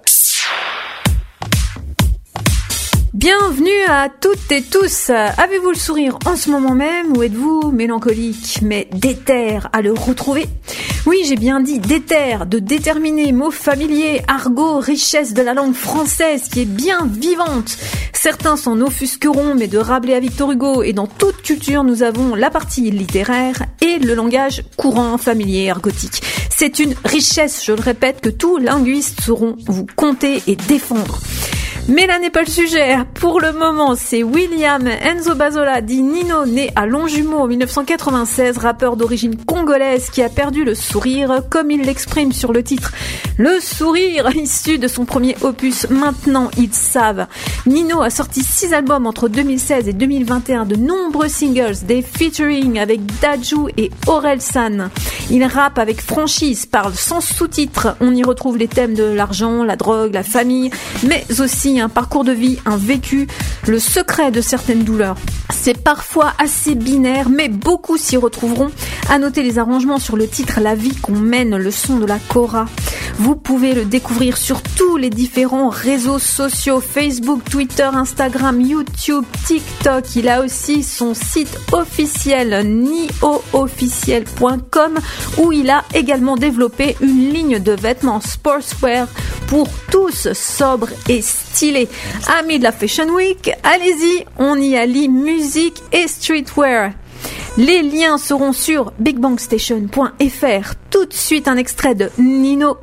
Bienvenue à toutes et tous. Avez-vous le sourire en ce moment même ou êtes-vous mélancolique mais déter à le retrouver? Oui, j'ai bien dit déter, de déterminer, mot familier, argot, richesse de la langue française qui est bien vivante. Certains s'en offusqueront, mais de Rabelais à Victor Hugo et dans toute culture, nous avons la partie littéraire et le langage courant, familier, argotique. C'est une richesse, je le répète, que tous linguistes sauront vous compter et défendre. Mais là n'est pas le sujet. Pour le moment, c'est William Enzo Basola, dit Nino, né à Longjumeau en 1996, rappeur d'origine congolaise qui a perdu le sourire, comme il l'exprime sur le titre. Le sourire, issu de son premier opus, Maintenant ils savent. Nino a sorti 6 albums entre 2016 et 2021, de nombreux singles, des featuring avec Dadju et Orelsan. Il rappe avec franchise, parle sans sous-titres. On y retrouve les thèmes de l'argent, la drogue, la famille, mais aussi un parcours de vie, un vécu, le secret de certaines douleurs. C'est parfois assez binaire, mais beaucoup s'y retrouveront. À noter les arrangements sur le titre La vie qu'on mène, le son de la Cora. Vous pouvez le découvrir sur tous les différents réseaux sociaux, Facebook, Twitter, Instagram, YouTube, TikTok. Il a aussi son site officiel, nioofficiel.com, où il a également développé une ligne de vêtements sportswear pour tous, sobres et stylés. Amis de la Fashion Week, allez-y, on y allie musique et streetwear. Les liens seront sur bigbangstation.fr. Tout de suite un extrait de Nino,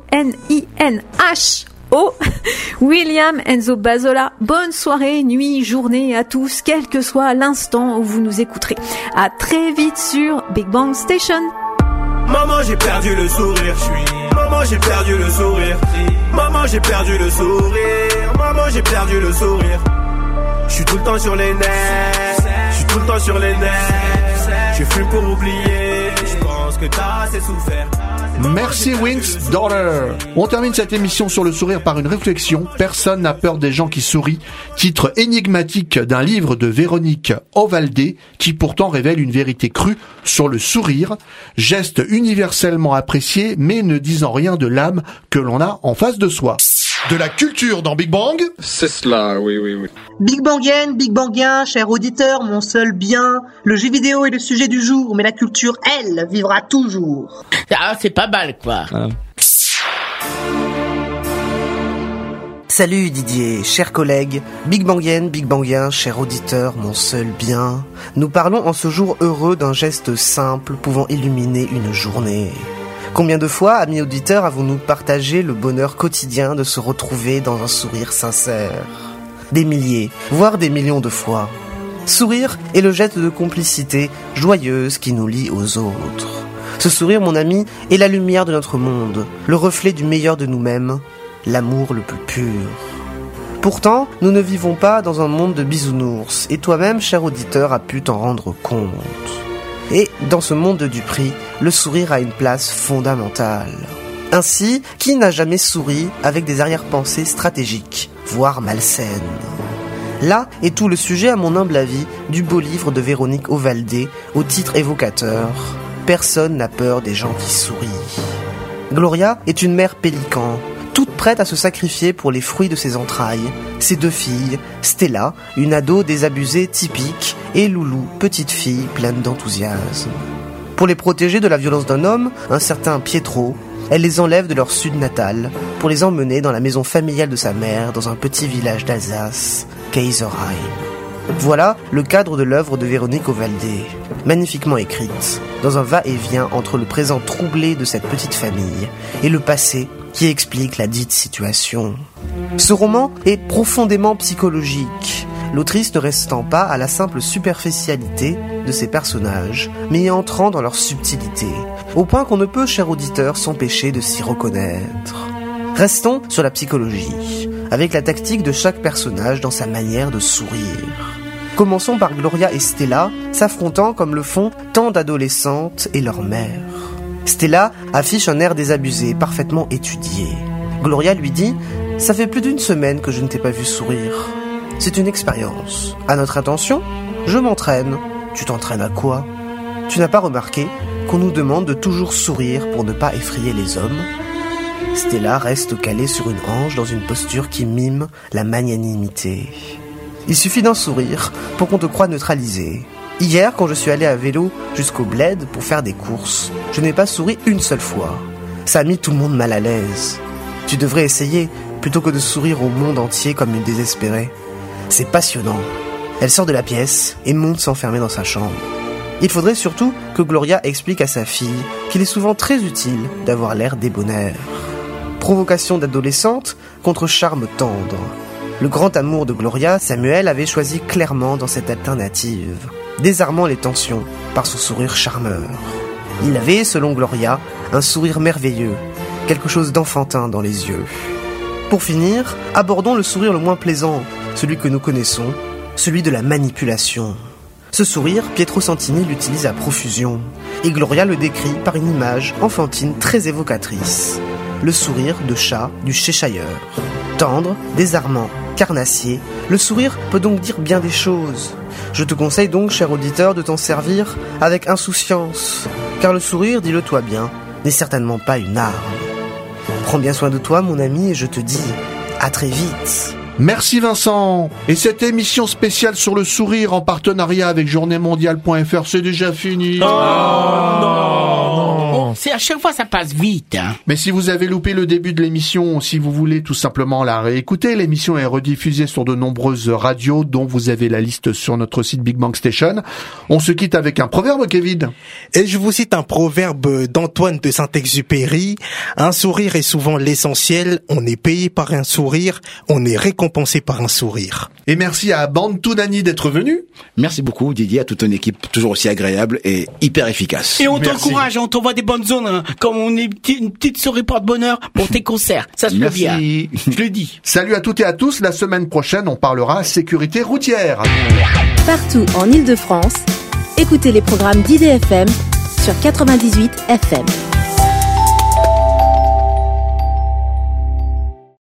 N-I-N-H-O, William Enzo Basola. Bonne soirée, nuit, journée à tous, quel que soit l'instant où vous nous écouterez. À très vite sur Big Bang Station. Maman, j'ai perdu le sourire. Maman, j'ai perdu le sourire. Maman, j'ai perdu le sourire. Maman, j'ai perdu le sourire. Je suis tout le temps sur les nerfs. Je suis tout le temps sur les nerfs. Je fume pour oublier. que t'as assez souffert. Merci Wings Daughter. On termine cette émission sur le sourire par une réflexion. Personne n'a peur des gens qui sourient. Titre énigmatique d'un livre de Véronique Ovalde qui pourtant révèle une vérité crue sur le sourire. Geste universellement apprécié mais ne disant rien de l'âme que l'on a en face de soi. De la culture dans Big Bang. C'est cela, oui. Big Bangienne, Big Bangien, cher auditeur, mon seul bien. Le jeu vidéo est le sujet du jour, mais la culture, elle, vivra toujours. Ah, c'est pas mal, quoi. Salut Didier, chers collègues, Big Bangienne, Big Bangien, cher auditeur, mon seul bien. Nous parlons en ce jour heureux d'un geste simple pouvant illuminer une journée. Combien de fois, amis auditeurs, avons-nous partagé le bonheur quotidien de se retrouver dans un sourire sincère ? Des milliers, voire des millions de fois. Sourire est le geste de complicité joyeuse qui nous lie aux autres. Ce sourire, mon ami, est la lumière de notre monde, le reflet du meilleur de nous-mêmes, l'amour le plus pur. Pourtant, nous ne vivons pas dans un monde de bisounours, et toi-même, cher auditeur, as pu t'en rendre compte. Et dans ce monde de duperie, le sourire a une place fondamentale. Ainsi, qui n'a jamais souri avec des arrière-pensées stratégiques, voire malsaines ? Là est tout le sujet, à mon humble avis, du beau livre de Véronique Ovalde, au titre évocateur « Personne n'a peur des gens qui sourient ». Gloria est une mère pélican, toute prête à se sacrifier pour les fruits de ses entrailles. Ses deux filles, Stella, une ado désabusée typique, et Loulou, petite fille pleine d'enthousiasme. Pour les protéger de la violence d'un homme, un certain Pietro, elle les enlève de leur sud natal pour les emmener dans la maison familiale de sa mère dans un petit village d'Alsace, Kaiserheim. Voilà le cadre de l'œuvre de Véronique Ovalde, magnifiquement écrite, dans un va-et-vient entre le présent troublé de cette petite famille et le passé qui explique la dite situation. Ce roman est profondément psychologique, l'autrice ne restant pas à la simple superficialité de ses personnages, mais entrant dans leur subtilité, au point qu'on ne peut, cher auditeur, s'empêcher de s'y reconnaître. Restons sur la psychologie, avec la tactique de chaque personnage dans sa manière de sourire. Commençons par Gloria et Stella, s'affrontant comme le font tant d'adolescentes et leur mère. Stella affiche un air désabusé, parfaitement étudié. Gloria lui dit « Ça fait plus d'une semaine que je ne t'ai pas vu sourire. C'est une expérience. À notre attention, je m'entraîne. Tu t'entraînes à quoi ? Tu n'as pas remarqué qu'on nous demande de toujours sourire pour ne pas effrayer les hommes ? » Stella reste calée sur une hanche dans une posture qui mime la magnanimité. Il suffit d'un sourire pour qu'on te croie neutralisé. Hier, quand je suis allé à vélo jusqu'au bled pour faire des courses, je n'ai pas souri une seule fois. Ça a mis tout le monde mal à l'aise. Tu devrais essayer, plutôt que de sourire au monde entier comme une désespérée. C'est passionnant. Elle sort de la pièce et monte s'enfermer dans sa chambre. Il faudrait surtout que Gloria explique à sa fille qu'il est souvent très utile d'avoir l'air débonnaire. Provocation d'adolescente contre charme tendre. Le grand amour de Gloria, Samuel avait choisi clairement dans cette alternative, désarmant les tensions par son sourire charmeur. Il avait, selon Gloria, un sourire merveilleux, quelque chose d'enfantin dans les yeux. Pour finir, abordons le sourire le moins plaisant, celui que nous connaissons, celui de la manipulation. Ce sourire, Pietro Santini l'utilise à profusion, et Gloria le décrit par une image enfantine très évocatrice. Le sourire de chat du Cheshire. Tendre, désarmant, carnassier, le sourire peut donc dire bien des choses. Je te conseille donc, cher auditeur, de t'en servir avec insouciance, car le sourire, dis-le toi bien, n'est certainement pas une arme. Prends bien soin de toi, mon ami, et je te dis à très vite. Merci Vincent. Et cette émission spéciale sur le sourire en partenariat avec journéemondiale.fr, c'est déjà fini. C'est à chaque fois ça passe vite. Hein. Mais si vous avez loupé le début de l'émission, si vous voulez tout simplement la réécouter, l'émission est rediffusée sur de nombreuses radios dont vous avez la liste sur notre site Big Bang Station. On se quitte avec un proverbe, Kevin. Et je vous cite un proverbe d'Antoine de Saint-Exupéry. Un sourire est souvent l'essentiel. On est payé par un sourire. On est récompensé par un sourire. Et merci à Bantou Dani d'être venu. Merci beaucoup Didier, à toute ton équipe, toujours aussi agréable et hyper efficace. Et on t'encourage, on t'envoie des bonnes zones, hein, comme on est une petite souris porte-bonheur pour tes concerts. Ça se fait bien. Je le dis. Salut à toutes et à tous. La semaine prochaine, on parlera sécurité routière. Partout en Ile-de-France, écoutez les programmes d'IDFM sur 98 FM.